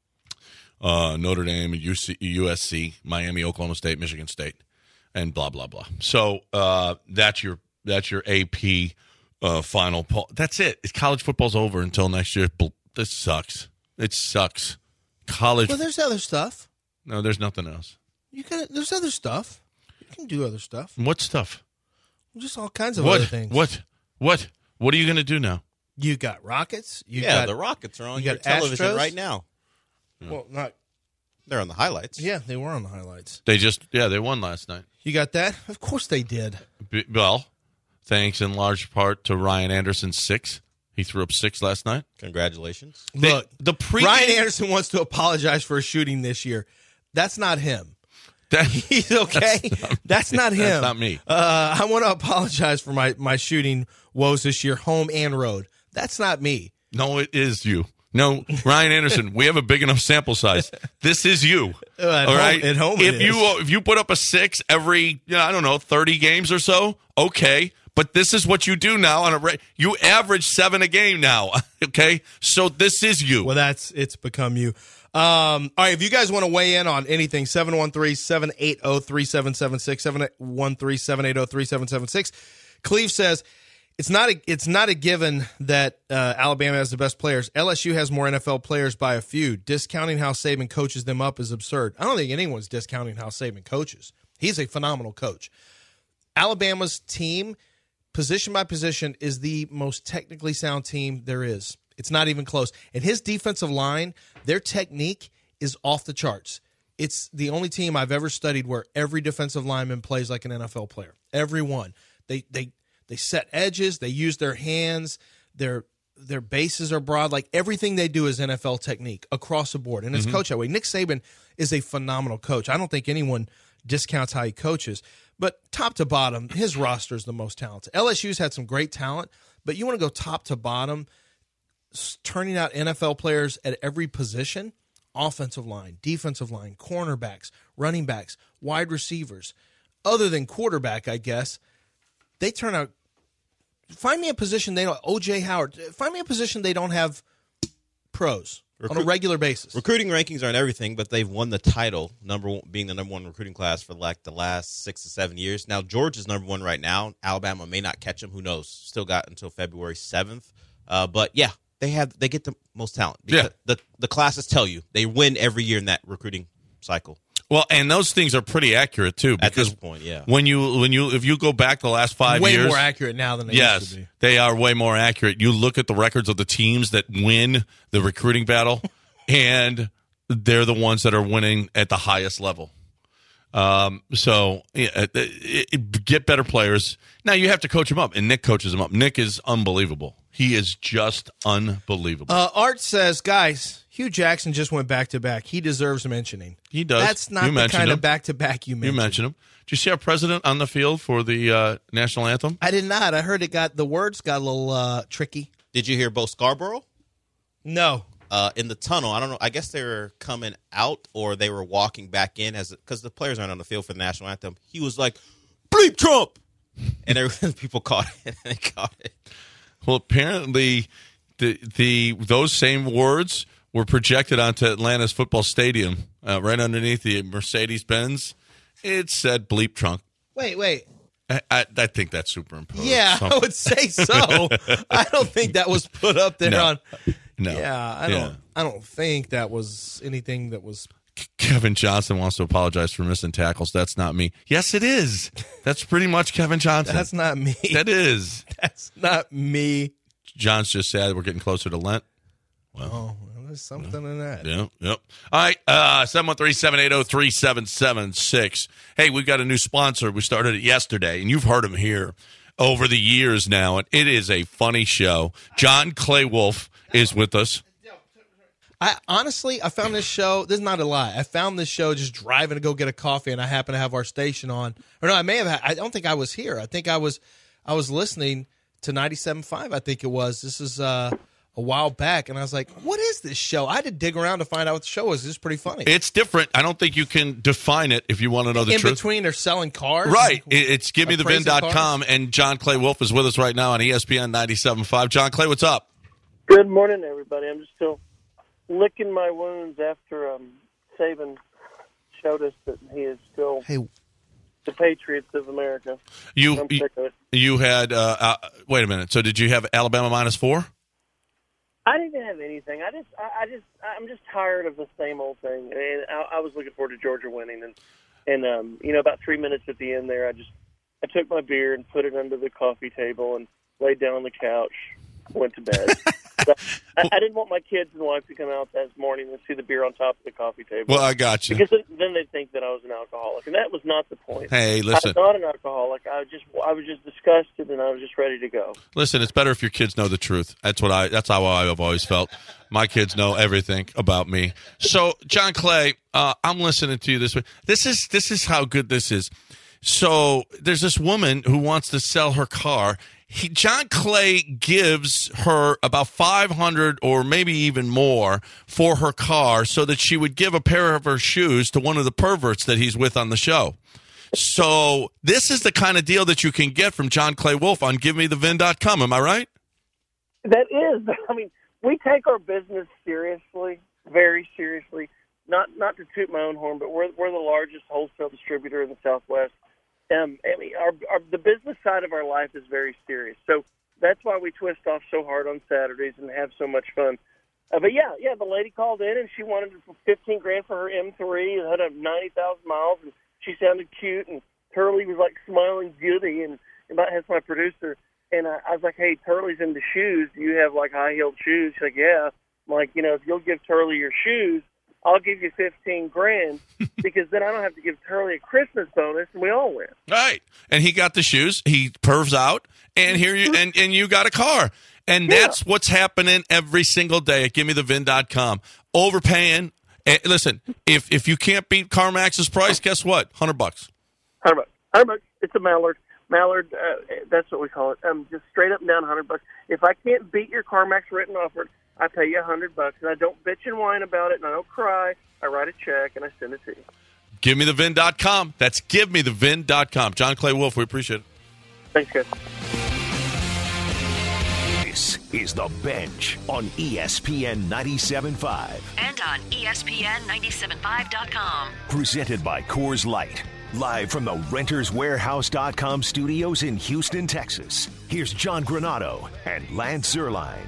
Speaker 4: Uh, Notre Dame, U C, U S C, Miami, Oklahoma State, Michigan State, and blah blah blah. So uh, that's your that's your A P uh, final poll. That's it. College football's over until next year. This sucks. It sucks. College.
Speaker 5: Well, there's other stuff.
Speaker 4: No, there's nothing else.
Speaker 5: You can. There's other stuff. You can do other stuff.
Speaker 4: What stuff?
Speaker 5: Just all kinds of
Speaker 4: what?
Speaker 5: other things.
Speaker 4: What? What? What are you going to do now?
Speaker 5: You got Rockets. You
Speaker 6: yeah,
Speaker 5: got,
Speaker 6: the Rockets are on
Speaker 5: you
Speaker 6: your
Speaker 5: got
Speaker 6: television
Speaker 5: Astros.
Speaker 6: right now.
Speaker 5: Well, not.
Speaker 6: They're on the highlights.
Speaker 5: Yeah, they were on the highlights.
Speaker 4: They just, yeah, they won last night.
Speaker 5: You got that? Of course they did.
Speaker 4: B- well, thanks in large part to Ryan Anderson's six. He threw up six last night.
Speaker 6: Congratulations.
Speaker 4: They,
Speaker 5: Look,
Speaker 4: the pre
Speaker 5: Ryan Anderson wants to apologize for a shooting this year. That's not him.
Speaker 4: That,
Speaker 5: He's okay.
Speaker 4: That's not,
Speaker 5: That's not him.
Speaker 4: That's not me.
Speaker 5: Uh, I want to apologize for my, my shooting woes this year, home and road. That's not me.
Speaker 4: No, it is you. No, Ryan Anderson, we have a big enough sample size. This is you.
Speaker 5: Uh, at
Speaker 4: all
Speaker 5: home-
Speaker 4: right?
Speaker 5: at home
Speaker 4: if
Speaker 5: it
Speaker 4: you
Speaker 5: is.
Speaker 4: if you put up a six every, you know, I don't know, thirty games or so, okay. But this is what you do now on a re- you average seven a game now, okay? So this is you.
Speaker 5: Well, that's it's become you. Um, all right, if you guys want to weigh in on anything, seven one three, seven eight zero, three seven seven six, seven one three, seven eight zero, three seven seven six. Cleve says, it's not a, it's not a given that uh, Alabama has the best players. L S U has more N F L players by a few. Discounting how Saban coaches them up is absurd. I don't think anyone's discounting how Saban coaches. He's a phenomenal coach. Alabama's team, position by position, is the most technically sound team there is. It's not even close. And his defensive line, their technique is off the charts. It's the only team I've ever studied where every defensive lineman plays like an N F L player. Every one. They they they set edges. They use their hands. Their their bases are broad. Like everything they do is N F L technique across the board. And it's
Speaker 4: Mm-hmm.
Speaker 5: coached that way. Nick Saban is a phenomenal coach. I don't think anyone discounts how he coaches. But top to bottom, his roster is the most talented. L S U's had some great talent, but you want to go top to bottom, turning out N F L players at every position, offensive line, defensive line, cornerbacks, running backs, wide receivers, other than quarterback, I guess, they turn out, find me a position they don't, O J Howard, find me a position they don't have pros
Speaker 6: Recruit,
Speaker 5: on a regular basis.
Speaker 6: Recruiting rankings aren't everything, but they've won the title, number one, being the number one recruiting class for like the last six to seven years. Now, Georgia's number one right now. Alabama may not catch them. Who knows? Still got until February seventh. Uh, but, yeah. They have they get the most talent.
Speaker 4: Yeah.
Speaker 6: The the classes tell you they win every year in that recruiting cycle.
Speaker 4: Well, and those things are pretty accurate too.
Speaker 6: At
Speaker 4: Because
Speaker 6: this point, yeah.
Speaker 4: when you when you if you go back the last five
Speaker 5: Way
Speaker 4: years,
Speaker 5: more accurate now than they
Speaker 4: yes,
Speaker 5: used to be.
Speaker 4: they are way more accurate. You look at the records of the teams that win the recruiting battle, and they're the ones that are winning at the highest level. Um, so yeah, it, it, it, get better players. Now you have to coach them up, and Nick coaches them up. Nick is unbelievable. He is just unbelievable.
Speaker 5: Uh, Art says, guys, Hugh Jackson just went back to back. He deserves mentioning.
Speaker 4: He does.
Speaker 5: That's not
Speaker 4: You
Speaker 5: the
Speaker 4: mentioned
Speaker 5: kind
Speaker 4: him.
Speaker 5: of back to back you
Speaker 4: you
Speaker 5: mentioned.
Speaker 4: mentioned him. Did you see our president on the field for the uh, national anthem?
Speaker 5: I did not. I heard it got the words got a little uh, tricky.
Speaker 6: Did you hear Bo Scarborough?
Speaker 5: No.
Speaker 6: Uh, in the tunnel, I don't know. I guess they were coming out or they were walking back in as because the players aren't on the field for the national anthem. He was like, "Bleep Trump," and every, people caught it. They caught it.
Speaker 4: Well, apparently, the the those same words were projected onto Atlanta's football stadium, uh, right underneath the Mercedes-Benz. It said "bleep trunk."
Speaker 5: Wait, wait.
Speaker 4: I, I, I think that's superimposed.
Speaker 5: Yeah,
Speaker 4: So-
Speaker 5: I would say so. I don't think that was put up there
Speaker 4: No.
Speaker 5: on.
Speaker 4: no.
Speaker 5: Yeah, I don't.
Speaker 4: Yeah.
Speaker 5: I don't think that was anything that was.
Speaker 4: Kevin Johnson wants to apologize for missing tackles. That's not me. Yes, it is. That's pretty much Kevin Johnson.
Speaker 5: That's not me.
Speaker 4: that is.
Speaker 5: That's not me.
Speaker 4: John's just sad we're getting closer to Lent.
Speaker 5: Oh, well, there's something in that.
Speaker 4: Yeah, yep. All right, uh, seven one three, seven eight zero, three seven seven six. Hey, we've got a new sponsor. We started it yesterday, and you've heard him here over the years now, and it is a funny show. John Clay Wolf is with us.
Speaker 5: I honestly, I found this show. This is not a lie. I found this show just driving to go get a coffee, and I happened to have our station on. Or no, I may have. Had, I don't think I was here. I think I was. I was listening to ninety-seven point five. I think it was. This is uh, a while back, and I was like, what is this show? I had to dig around to find out what the show was. This is pretty funny.
Speaker 4: It's different. I don't think you can define it if you want to know the
Speaker 5: In
Speaker 4: truth.
Speaker 5: In between, they're selling cars.
Speaker 4: Right. It's give me the vin dot com,
Speaker 5: cars.
Speaker 4: and John Clay Wolf is with us right now on E S P N ninety-seven point five. John Clay, what's up?
Speaker 10: Good morning, everybody. I'm just still licking my wounds after um, Saban showed us that he is still
Speaker 5: hey.
Speaker 10: the Patriots of America.
Speaker 4: You you, you had uh, uh, wait a minute. So did you have Alabama minus four?
Speaker 10: I didn't have anything. I just, I, I just, I'm just tired of the same old thing. And I, I was looking forward to Georgia winning, and and um, you know, about three minutes at the end there, I just, I took my beer and put it under the coffee table and laid down on the couch, went to bed. So I, I didn't want my kids and wife to come out that morning and see the beer on top of the coffee table.
Speaker 4: Well, I got you.
Speaker 10: Because then they'd think that I was an alcoholic, and that was not the point.
Speaker 4: Hey, listen.
Speaker 10: I'm not an alcoholic. I was just, I was just disgusted, and I was just ready to go.
Speaker 4: Listen, it's better if your kids know the truth. That's what I. That's how I've always felt. My kids know everything about me. So, John Clay, uh, I'm listening to you this week. This is this is how good this is. So, there's this woman who wants to sell her car. He, John Clay gives her about five hundred dollars or maybe even more for her car so that she would give a pair of her shoes to one of the perverts that he's with on the show. So this is the kind of deal that you can get from John Clay Wolf on give me the vin dot com. Am I right?
Speaker 10: That is. I mean, we take our business seriously, very seriously. Not not to toot my own horn, but we're, we're the largest wholesale distributor in the Southwest. Um, I mean, our, our, the business side of our life is very serious. So that's why we twist off so hard on Saturdays and have so much fun. Uh, but, yeah, yeah, the lady called in, and she wanted fifteen grand for her M three. It had ninety thousand miles, and she sounded cute, and Turley was, like, smiling goody, and, and that's my producer. And I, I was like, hey, Turley's into shoes. Do you have, like, high-heeled shoes? She's like, yeah. I'm like, you know, if you'll give Turley your shoes, I'll give you fifteen grand because then I don't have to give Turley a Christmas bonus, and we all win.
Speaker 4: Right. And he got the shoes. He pervs out, and here you and, and you got a car. And that's yeah. what's happening every single day at give me the vin dot com. Overpaying. And listen, if if you can't beat CarMax's price, guess what? Hundred bucks.
Speaker 10: Hundred bucks. Hundred bucks. It's a Mallard. Mallard. Uh, that's what we call it. Um, just straight up and down, hundred bucks. If I can't beat your CarMax written offer, I pay you a hundred bucks, and I don't bitch and whine about it, and I don't cry. I write a check, and I send it to you.
Speaker 4: give me the vin dot com. That's give me the vin dot com. John Clay Wolf, we appreciate it.
Speaker 10: Thanks, guys.
Speaker 2: This is The Bench on E S P N ninety-seven point five.
Speaker 3: And on E S P N ninety-seven point five dot com.
Speaker 2: Presented by Coors Light. Live from the renters warehouse dot com studios in Houston, Texas. Here's John Granado and Lance Zierlein.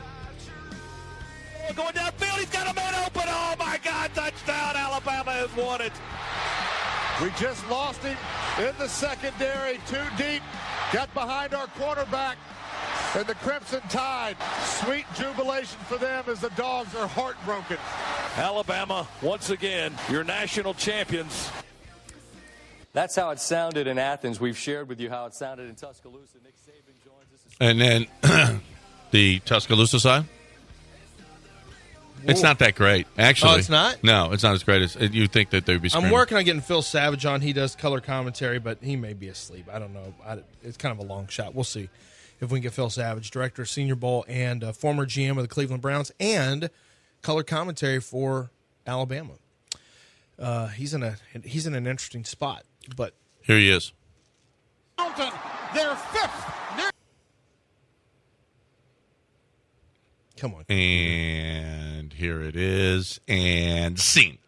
Speaker 9: Going downfield, he's got a man open. Oh, my God, touchdown. Alabama has won it.
Speaker 11: We just lost him in the secondary, too deep. Got behind our quarterback, and the Crimson Tide. Sweet jubilation for them as the Dogs are heartbroken.
Speaker 9: Alabama, once again, your national champions.
Speaker 12: That's how it sounded in Athens. We've shared with you how it sounded in Tuscaloosa. Nick Saban joins us.
Speaker 4: And then the Tuscaloosa side? It's not that great, actually.
Speaker 5: Oh, it's not?
Speaker 4: No, it's not as great as you think that they'd be screaming.
Speaker 5: I'm working on getting Phil Savage on. He does color commentary, but he may be asleep. I don't know. I, it's kind of a long shot. We'll see if we can get Phil Savage, director of Senior Bowl and uh, former G M of the Cleveland Browns, and color commentary for Alabama. Uh, he's in a he's in an interesting spot. But
Speaker 4: here he is.
Speaker 11: Mountain, they're fifth.
Speaker 5: Come on.
Speaker 4: And here it is. And scene.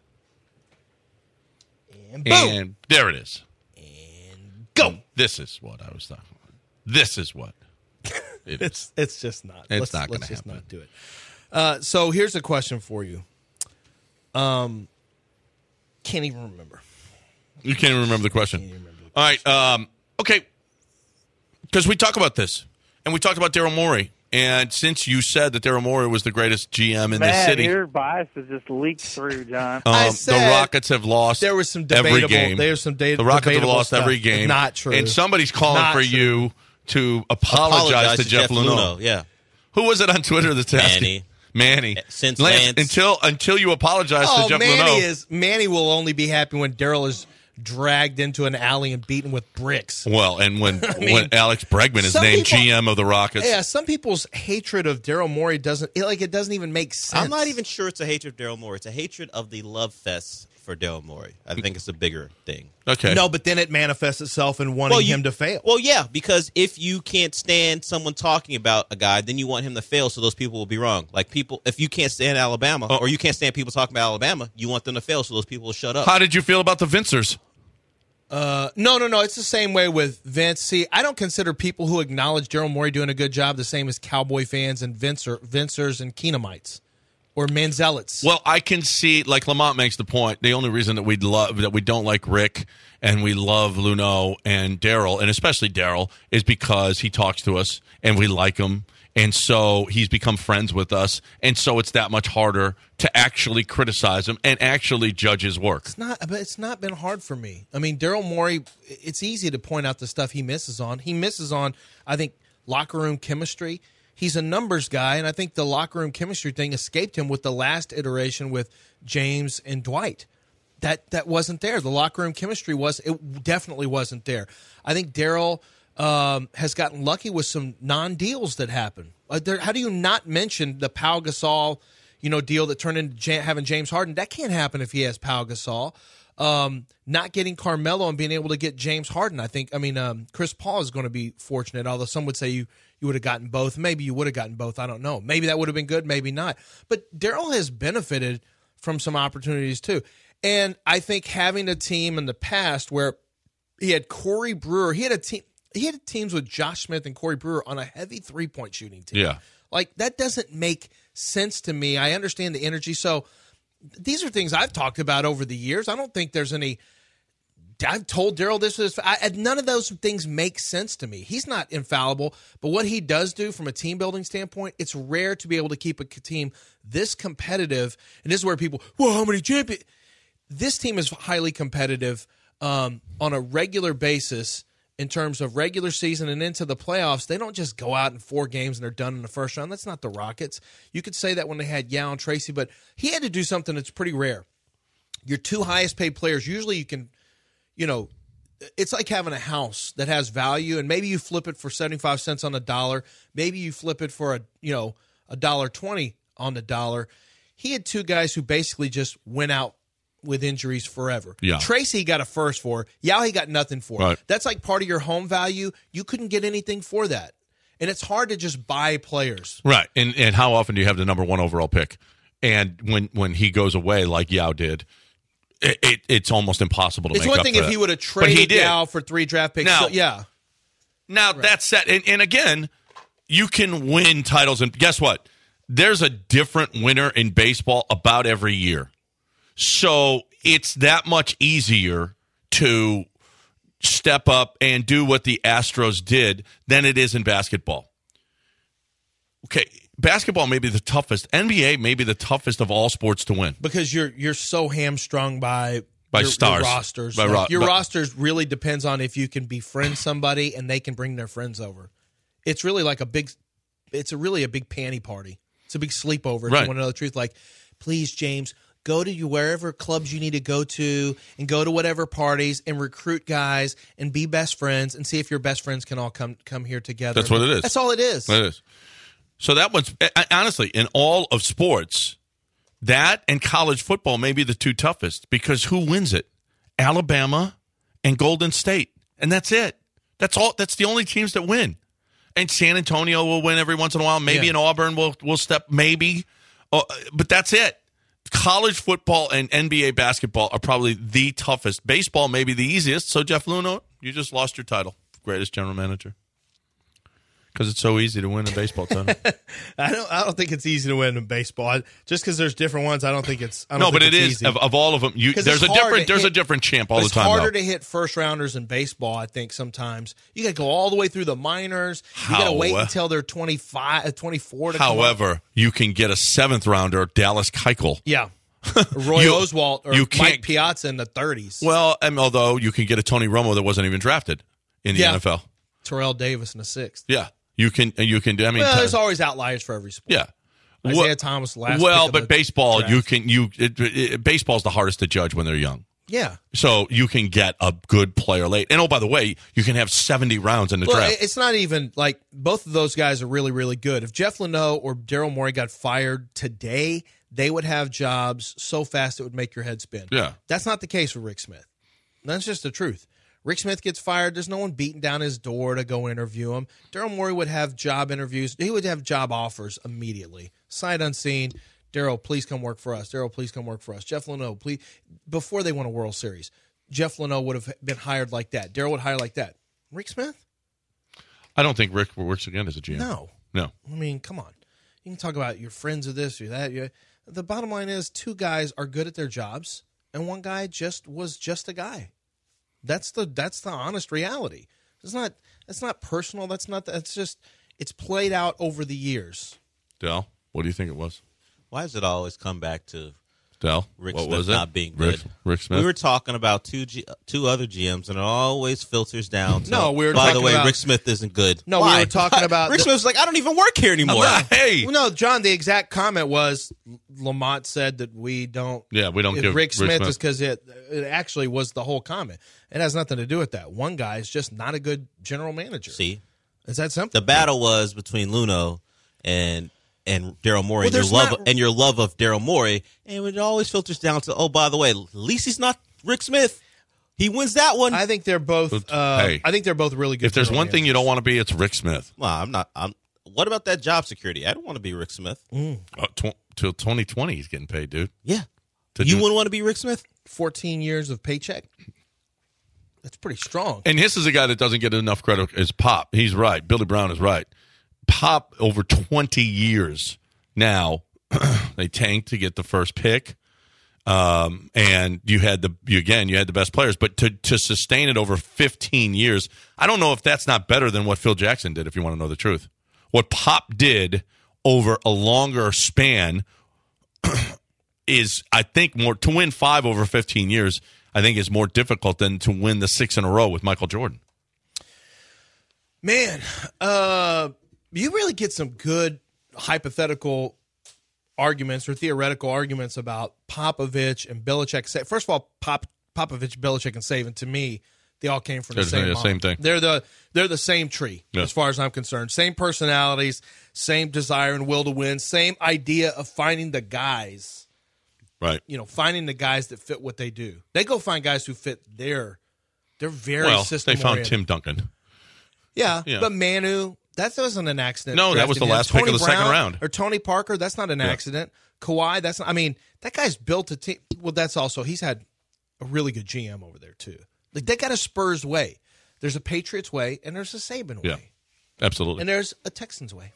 Speaker 5: And boom.
Speaker 4: And there it is.
Speaker 5: And go.
Speaker 4: This is what I was talking about. This is what. It
Speaker 5: it's
Speaker 4: is.
Speaker 5: it's just not.
Speaker 4: It's
Speaker 5: let's,
Speaker 4: not going to
Speaker 5: Let's just
Speaker 4: happen.
Speaker 5: not do it. Uh, so here's a question for you. Um, can't even remember.
Speaker 4: You can't even remember the question.
Speaker 5: Can't even remember the
Speaker 4: All right. Um, okay. Because we talk about this. And we talked about Daryl Morey. And since you said that Daryl Morey was the greatest G M in
Speaker 13: Man,
Speaker 4: this city,
Speaker 13: your bias has just leaked through, John.
Speaker 4: um,
Speaker 5: I
Speaker 4: the
Speaker 5: said
Speaker 4: Rockets have lost.
Speaker 5: There was some
Speaker 4: every
Speaker 5: debatable.
Speaker 4: game.
Speaker 5: There's some da-
Speaker 4: The Rockets have
Speaker 5: debatable
Speaker 4: lost
Speaker 5: stuff.
Speaker 4: every game.
Speaker 5: Not true.
Speaker 4: And somebody's calling
Speaker 5: Not
Speaker 4: for
Speaker 5: true.
Speaker 4: you to apologize,
Speaker 6: Apologize
Speaker 4: to,
Speaker 6: to
Speaker 4: Jeff,
Speaker 6: Jeff
Speaker 4: Luneau.
Speaker 6: Luneau, yeah.
Speaker 4: Who was it on Twitter that's asking?
Speaker 6: Manny.
Speaker 4: Manny.
Speaker 6: Since
Speaker 4: Lance,
Speaker 6: Lance-
Speaker 4: until until you apologize
Speaker 5: Oh,
Speaker 4: to Jeff
Speaker 5: Manny
Speaker 4: Luneau.
Speaker 5: is Manny will only be happy when Daryl is dragged into an alley and beaten with bricks.
Speaker 4: Well, and when
Speaker 5: I mean,
Speaker 4: when Alex Bregman is
Speaker 5: some
Speaker 4: named
Speaker 5: people-
Speaker 4: G M of the Rockets.
Speaker 5: Yeah, some people's hatred of Daryl Morey doesn't it, like it doesn't even make sense.
Speaker 6: I'm not even sure it's a hatred of Daryl Morey. It's a hatred of the love fest for Daryl Morey. I think it's a bigger thing.
Speaker 4: Okay.
Speaker 5: No, but then it manifests itself in wanting
Speaker 6: Well, you-
Speaker 5: him to fail.
Speaker 6: Well, yeah, because if you can't stand someone talking about a guy, then you want him to fail so those people will be wrong. Like people, if you can't stand Alabama
Speaker 4: Oh.
Speaker 6: or you can't stand people talking about Alabama, you want them to fail so those people will shut up.
Speaker 4: How did you feel about the Vincers?
Speaker 5: Uh, no, no, no. It's the same way with Vince. See, I don't consider people who acknowledge Daryl Morey doing a good job the same as Cowboy fans and Vincer, Vincers and Keenumites or Manzelites.
Speaker 4: Well, I can see, like Lamont makes the point, the only reason that we love that we don't like Rick and we love Luno and Daryl, and especially Daryl, is because he talks to us and we like him. And so he's become friends with us, and so it's that much harder to actually criticize him and actually judge his work.
Speaker 5: It's not, but it's not been hard for me. I mean, Daryl Morey. It's easy to point out the stuff he misses on. He misses on, I think, locker room chemistry. He's a numbers guy, and I think the locker room chemistry thing escaped him with the last iteration with James and Dwight. That that wasn't there. The locker room chemistry was it definitely wasn't there. I think Daryl. Um, has gotten lucky with some non-deals that happen. Uh, there, how do you not mention the Pau Gasol, you know, deal that turned into J- having James Harden? That can't happen if he has Pau Gasol. Um, not getting Carmelo and being able to get James Harden, I think. I mean, um, Chris Paul is going to be fortunate. Although some would say you you would have gotten both. Maybe you would have gotten both. I don't know. Maybe that would have been good. Maybe not. But Daryl has benefited from some opportunities too. And I think having a team in the past where he had Corey Brewer, he had a team. He had teams with Josh Smith and Corey Brewer on a heavy three-point shooting team.
Speaker 4: Yeah.
Speaker 5: Like, that doesn't make sense to me. I understand the energy. So these are things I've talked about over the years. I don't think there's any – I've told Daryl this. is I, none of those things make sense to me. He's not infallible. But what he does do from a team-building standpoint, it's rare to be able to keep a team this competitive. And this is where people, well, how many champions? This team is highly competitive um, on a regular basis. In terms of regular season and into the playoffs, they don't just go out in four games and they're done in the first round. That's not the Rockets. You could say that when they had Yao and Tracy, but he had to do something that's pretty rare. Your two highest paid players, usually you can, you know, it's like having a house that has value, and maybe you flip it for seventy-five cents on the dollar. Maybe you flip it for a, you know, a dollar twenty on the dollar. He had two guys who basically just went out with injuries forever.
Speaker 4: Yeah.
Speaker 5: Tracy got a first for. Yao he got nothing for.
Speaker 4: Right.
Speaker 5: That's like part of your home value. You couldn't get anything for that. And it's hard to just buy players.
Speaker 4: Right. And and how often do you have the number one overall pick? And when, when he goes away like Yao did, it, it it's almost impossible to
Speaker 5: it's
Speaker 4: make
Speaker 5: one
Speaker 4: up
Speaker 5: thing
Speaker 4: for
Speaker 5: if
Speaker 4: that.
Speaker 5: he would have
Speaker 4: But he
Speaker 5: traded
Speaker 4: did.
Speaker 5: Yao for three draft picks.
Speaker 4: Now-
Speaker 5: So, yeah.
Speaker 4: Now, that's set. And, and again, you can win titles. And guess what? There's a different winner in baseball about every year. So it's that much easier to step up and do what the Astros did than it is in basketball. Okay, basketball may be the toughest. N B A may be the toughest of all sports to win.
Speaker 5: Because you're you're so hamstrung by
Speaker 4: By
Speaker 5: your,
Speaker 4: stars.
Speaker 5: your rosters.
Speaker 4: By
Speaker 5: Like,
Speaker 4: ro-
Speaker 5: your
Speaker 4: by-
Speaker 5: rosters really depends on if you can befriend somebody and they can bring their friends over. It's really like a big. It's a really a big panty party. It's a big sleepover. If
Speaker 4: Right.
Speaker 5: you want to know the truth, like, please, James, go to you wherever clubs you need to go to and go to whatever parties and recruit guys and be best friends and see if your best friends can all come come here together.
Speaker 4: That's what it is.
Speaker 5: That's all it is.
Speaker 4: It is. So that one's honestly in all of sports, that and college football may be the two toughest because who wins it? Alabama and Golden State, and that's it. That's all. That's the only teams that win. And San Antonio will win every once in a while. Maybe
Speaker 5: Yeah.
Speaker 4: in Auburn will will step. Maybe, uh, but that's it. College football and N B A basketball are probably the toughest. Baseball may be the easiest. So Jeff Luhnow, you just lost your title, greatest general manager, because it's so easy to win a baseball title.
Speaker 5: I don't. I don't think it's easy to win in baseball. I, just because there's different ones, I don't think it's. I don't
Speaker 4: No,
Speaker 5: think
Speaker 4: but it
Speaker 5: it's
Speaker 4: is
Speaker 5: easy.
Speaker 4: of, of all of them. You,
Speaker 5: 'Cause
Speaker 4: there's a
Speaker 5: it's hard
Speaker 4: different.
Speaker 5: to
Speaker 4: There's a
Speaker 5: hit-
Speaker 4: different champ all
Speaker 5: it's
Speaker 4: the time.
Speaker 5: harder
Speaker 4: though.
Speaker 5: to hit first rounders in baseball. I think sometimes you got to go all the way through the minors. You got to wait
Speaker 4: How-
Speaker 5: until they're twenty-five, twenty-four to come up.
Speaker 4: However, you can get a seventh rounder, Dallas Keuchel.
Speaker 5: Yeah, Roy
Speaker 4: You-
Speaker 5: Oswalt or
Speaker 4: you
Speaker 5: Mike
Speaker 4: can't-
Speaker 5: Piazza in the thirties.
Speaker 4: Well, and although you can get a Tony Romo that wasn't even drafted in the
Speaker 5: Yeah.
Speaker 4: N F L.
Speaker 5: Terrell Davis in the sixth.
Speaker 4: Yeah, you can. You can. I mean,
Speaker 5: Well,
Speaker 4: t-
Speaker 5: there's always outliers for every sport.
Speaker 4: yeah.
Speaker 5: Isaiah
Speaker 4: Well-
Speaker 5: Thomas last.
Speaker 4: Well,
Speaker 5: pick of
Speaker 4: but
Speaker 5: the
Speaker 4: baseball,
Speaker 5: draft.
Speaker 4: you can. You it, it, baseball's the hardest to judge when they're young.
Speaker 5: Yeah.
Speaker 4: So you can get a good player late. And, oh, by the way, you can have seventy rounds in the
Speaker 5: well,
Speaker 4: draft.
Speaker 5: It's not even like both of those guys are really, really good. If Jeff Luhnow or Daryl Morey got fired today, they would have jobs so fast it would make your head spin.
Speaker 4: Yeah.
Speaker 5: That's not the case with Rick Smith. That's just the truth. Rick Smith gets fired. There's no one beating down his door to go interview him. Daryl Morey would have job interviews. He would have job offers immediately. Sight unseen. Daryl, please come work for us. Daryl, please come work for us. Jeff Luhnow, please. Before they won a World Series, Jeff Luhnow would have been hired like that. Daryl would hire like that. Rick Smith?
Speaker 4: I don't think Rick works again as a G M.
Speaker 5: No.
Speaker 4: No.
Speaker 5: I mean, come on. You can talk about your friends of this or that. You, the bottom line is two guys are good at their jobs, and one guy just was just a guy. That's the that's the honest reality. It's not that's not personal. That's not that's just it's played out over the years.
Speaker 4: Dell, what do you think it was?
Speaker 6: Why does it always come back to
Speaker 4: Dell?
Speaker 6: Rick
Speaker 4: What
Speaker 6: Smith
Speaker 4: was it?
Speaker 6: not being good?
Speaker 4: Rick, Rick Smith.
Speaker 6: We were talking about two G, two other G Ms, and it always filters down to,
Speaker 5: No, we were
Speaker 6: by the
Speaker 5: talking
Speaker 6: way,
Speaker 5: about-
Speaker 6: Rick Smith isn't good.
Speaker 5: No,
Speaker 6: Why?
Speaker 5: we were talking about
Speaker 6: Rick
Speaker 5: the-
Speaker 6: Smith's like, I don't even work here anymore.
Speaker 4: Hey.
Speaker 5: Well, no, John. The exact comment was Lamont said that we don't.
Speaker 4: Yeah, we don't
Speaker 5: if
Speaker 4: give
Speaker 5: Rick
Speaker 4: Rick
Speaker 5: Smith,
Speaker 4: Smith-
Speaker 5: is because it it actually was the whole comment. It has nothing to do with that. One guy is just not a good general manager.
Speaker 6: See,
Speaker 5: is that simple?
Speaker 6: the battle was between Luhnow and and Daryl Morey,
Speaker 5: Well,
Speaker 6: and your
Speaker 5: there's
Speaker 6: love
Speaker 5: not-
Speaker 6: and your love of Daryl Morey, and it always filters down to, oh, by the way, at least he's not Rick Smith. He wins that one.
Speaker 5: I think they're both. Uh,
Speaker 4: Hey.
Speaker 5: I think they're both really good.
Speaker 4: If there's
Speaker 5: general
Speaker 4: one thing you don't want to be, it's Rick Smith.
Speaker 6: well, I'm not. I'm. What about that job security? I don't want to be Rick Smith.
Speaker 4: Uh, tw- till twenty twenty, he's getting paid, dude.
Speaker 6: Yeah,
Speaker 4: To
Speaker 6: you
Speaker 4: do-
Speaker 6: wouldn't want to be Rick Smith.
Speaker 5: fourteen years of paycheck. That's pretty strong.
Speaker 4: And this is a guy that doesn't get enough credit as Pop. He's right. Billy Brown is right. Pop, over twenty years now, they tanked to get the first pick. Um, and you had the, you, again, you had the best players. But to, to sustain it over fifteen years, I don't know if that's not better than what Phil Jackson did, if you want to know the truth. What Pop did over a longer span is, I think, more to win five over fifteen years, I think is more difficult than to win the six in a row with Michael Jordan.
Speaker 5: Man, uh, you really get some good hypothetical arguments or theoretical arguments about Popovich and Belichick. First of all, Pop, Popovich, Belichick, and Saban, to me, they all came from the
Speaker 4: They're
Speaker 5: same
Speaker 4: the
Speaker 5: mom.
Speaker 4: same thing.
Speaker 5: They're the they're the same tree,
Speaker 4: Yeah.
Speaker 5: as far as I'm concerned. Same personalities, same desire and will to win, same idea of finding the guys.
Speaker 4: Right.
Speaker 5: You know, finding the guys that fit what they do. They go find guys who fit their. They're very
Speaker 4: Well,
Speaker 5: system
Speaker 4: they found
Speaker 5: oriented.
Speaker 4: Tim Duncan.
Speaker 5: Yeah,
Speaker 4: Yeah.
Speaker 5: but Manu, that wasn't an accident.
Speaker 4: No, that was
Speaker 5: drafting
Speaker 4: the
Speaker 5: him.
Speaker 4: last pick of
Speaker 5: Tony
Speaker 4: the second
Speaker 5: Brown
Speaker 4: round.
Speaker 5: Or Tony Parker, that's not an
Speaker 4: Yeah.
Speaker 5: accident. Kawhi, that's not. I mean, that guy's built a team. Well, that's also he's had a really good G M over there too. Like they got a Spurs way. There's a Patriots way, and there's a Saban way,
Speaker 4: Yeah, absolutely.
Speaker 5: and there's a Texans way.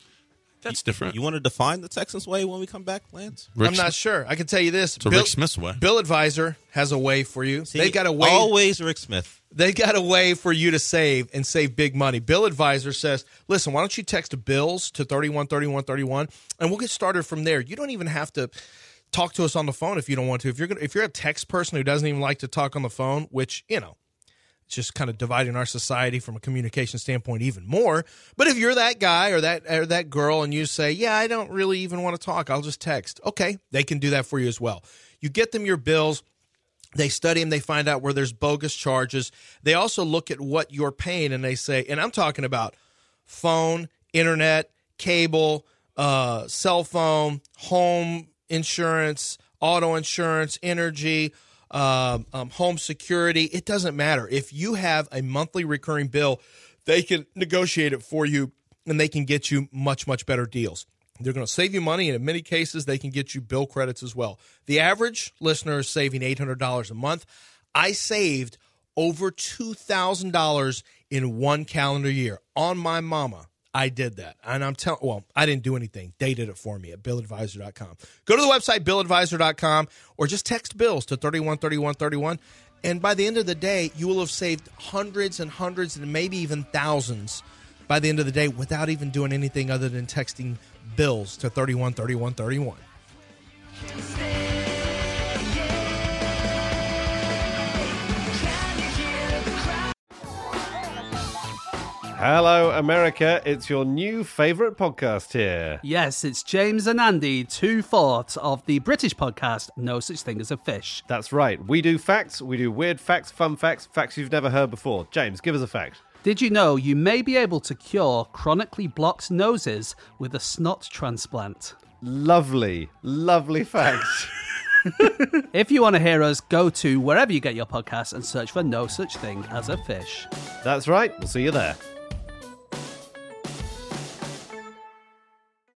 Speaker 4: That's different.
Speaker 6: You want to define the Texans way when we come back, Lance?
Speaker 4: Rick
Speaker 5: I'm not sure. I can tell you this:
Speaker 4: It's a Rick Smith's way.
Speaker 5: Bill Advisor has a way for you.
Speaker 6: See,
Speaker 5: they got a way.
Speaker 6: Always Rick Smith.
Speaker 5: They got a way for you to save and save big money. Bill Advisor says, listen, why don't you text bills to thirty-one thirty-one thirty-one, and we'll get started from there. You don't even have to talk to us on the phone if you don't want to. If you're gonna, if you're a text person who doesn't even like to talk on the phone, which, you know, it's just kind of dividing our society from a communication standpoint even more. But if you're that guy or that or that girl and you say, yeah, I don't really even want to talk, I'll just text. Okay, they can do that for you as well. You get them your bills. They study them. They find out where there's bogus charges. They also look at what you're paying, and they say, and I'm talking about phone, internet, cable, uh, cell phone, home insurance, auto insurance, energy, um, um, home security. It doesn't matter. If you have a monthly recurring bill, they can negotiate it for you, and they can get you much, much better deals. They're going to save you money, and in many cases, they can get you bill credits as well. The average listener is saving eight hundred dollars a month. I saved over two thousand dollars in one calendar year on my mama. I did that. And I'm telling, well, I didn't do anything. They did it for me at bill advisor dot com. Go to the website, bill advisor dot com, or just text bills to thirty-one thirty-one thirty-one. And by the end of the day, you will have saved hundreds and hundreds and maybe even thousands by the end of the day without even doing anything other than texting bills to thirty-one thirty-one thirty-one.
Speaker 14: Hello, America. It's your new favourite podcast here.
Speaker 15: Yes, it's James and Andy, two-fourths of the British podcast No Such Thing as a Fish.
Speaker 14: That's right. We do facts, we do weird facts, fun facts, facts you've never heard before. James, give us a fact.
Speaker 15: Did you know you may be able to cure chronically blocked noses with a snot transplant?
Speaker 14: Lovely, lovely facts.
Speaker 15: If you want to hear us, go to wherever you get your podcasts and search for No Such Thing as a Fish.
Speaker 14: That's right. We'll see you there.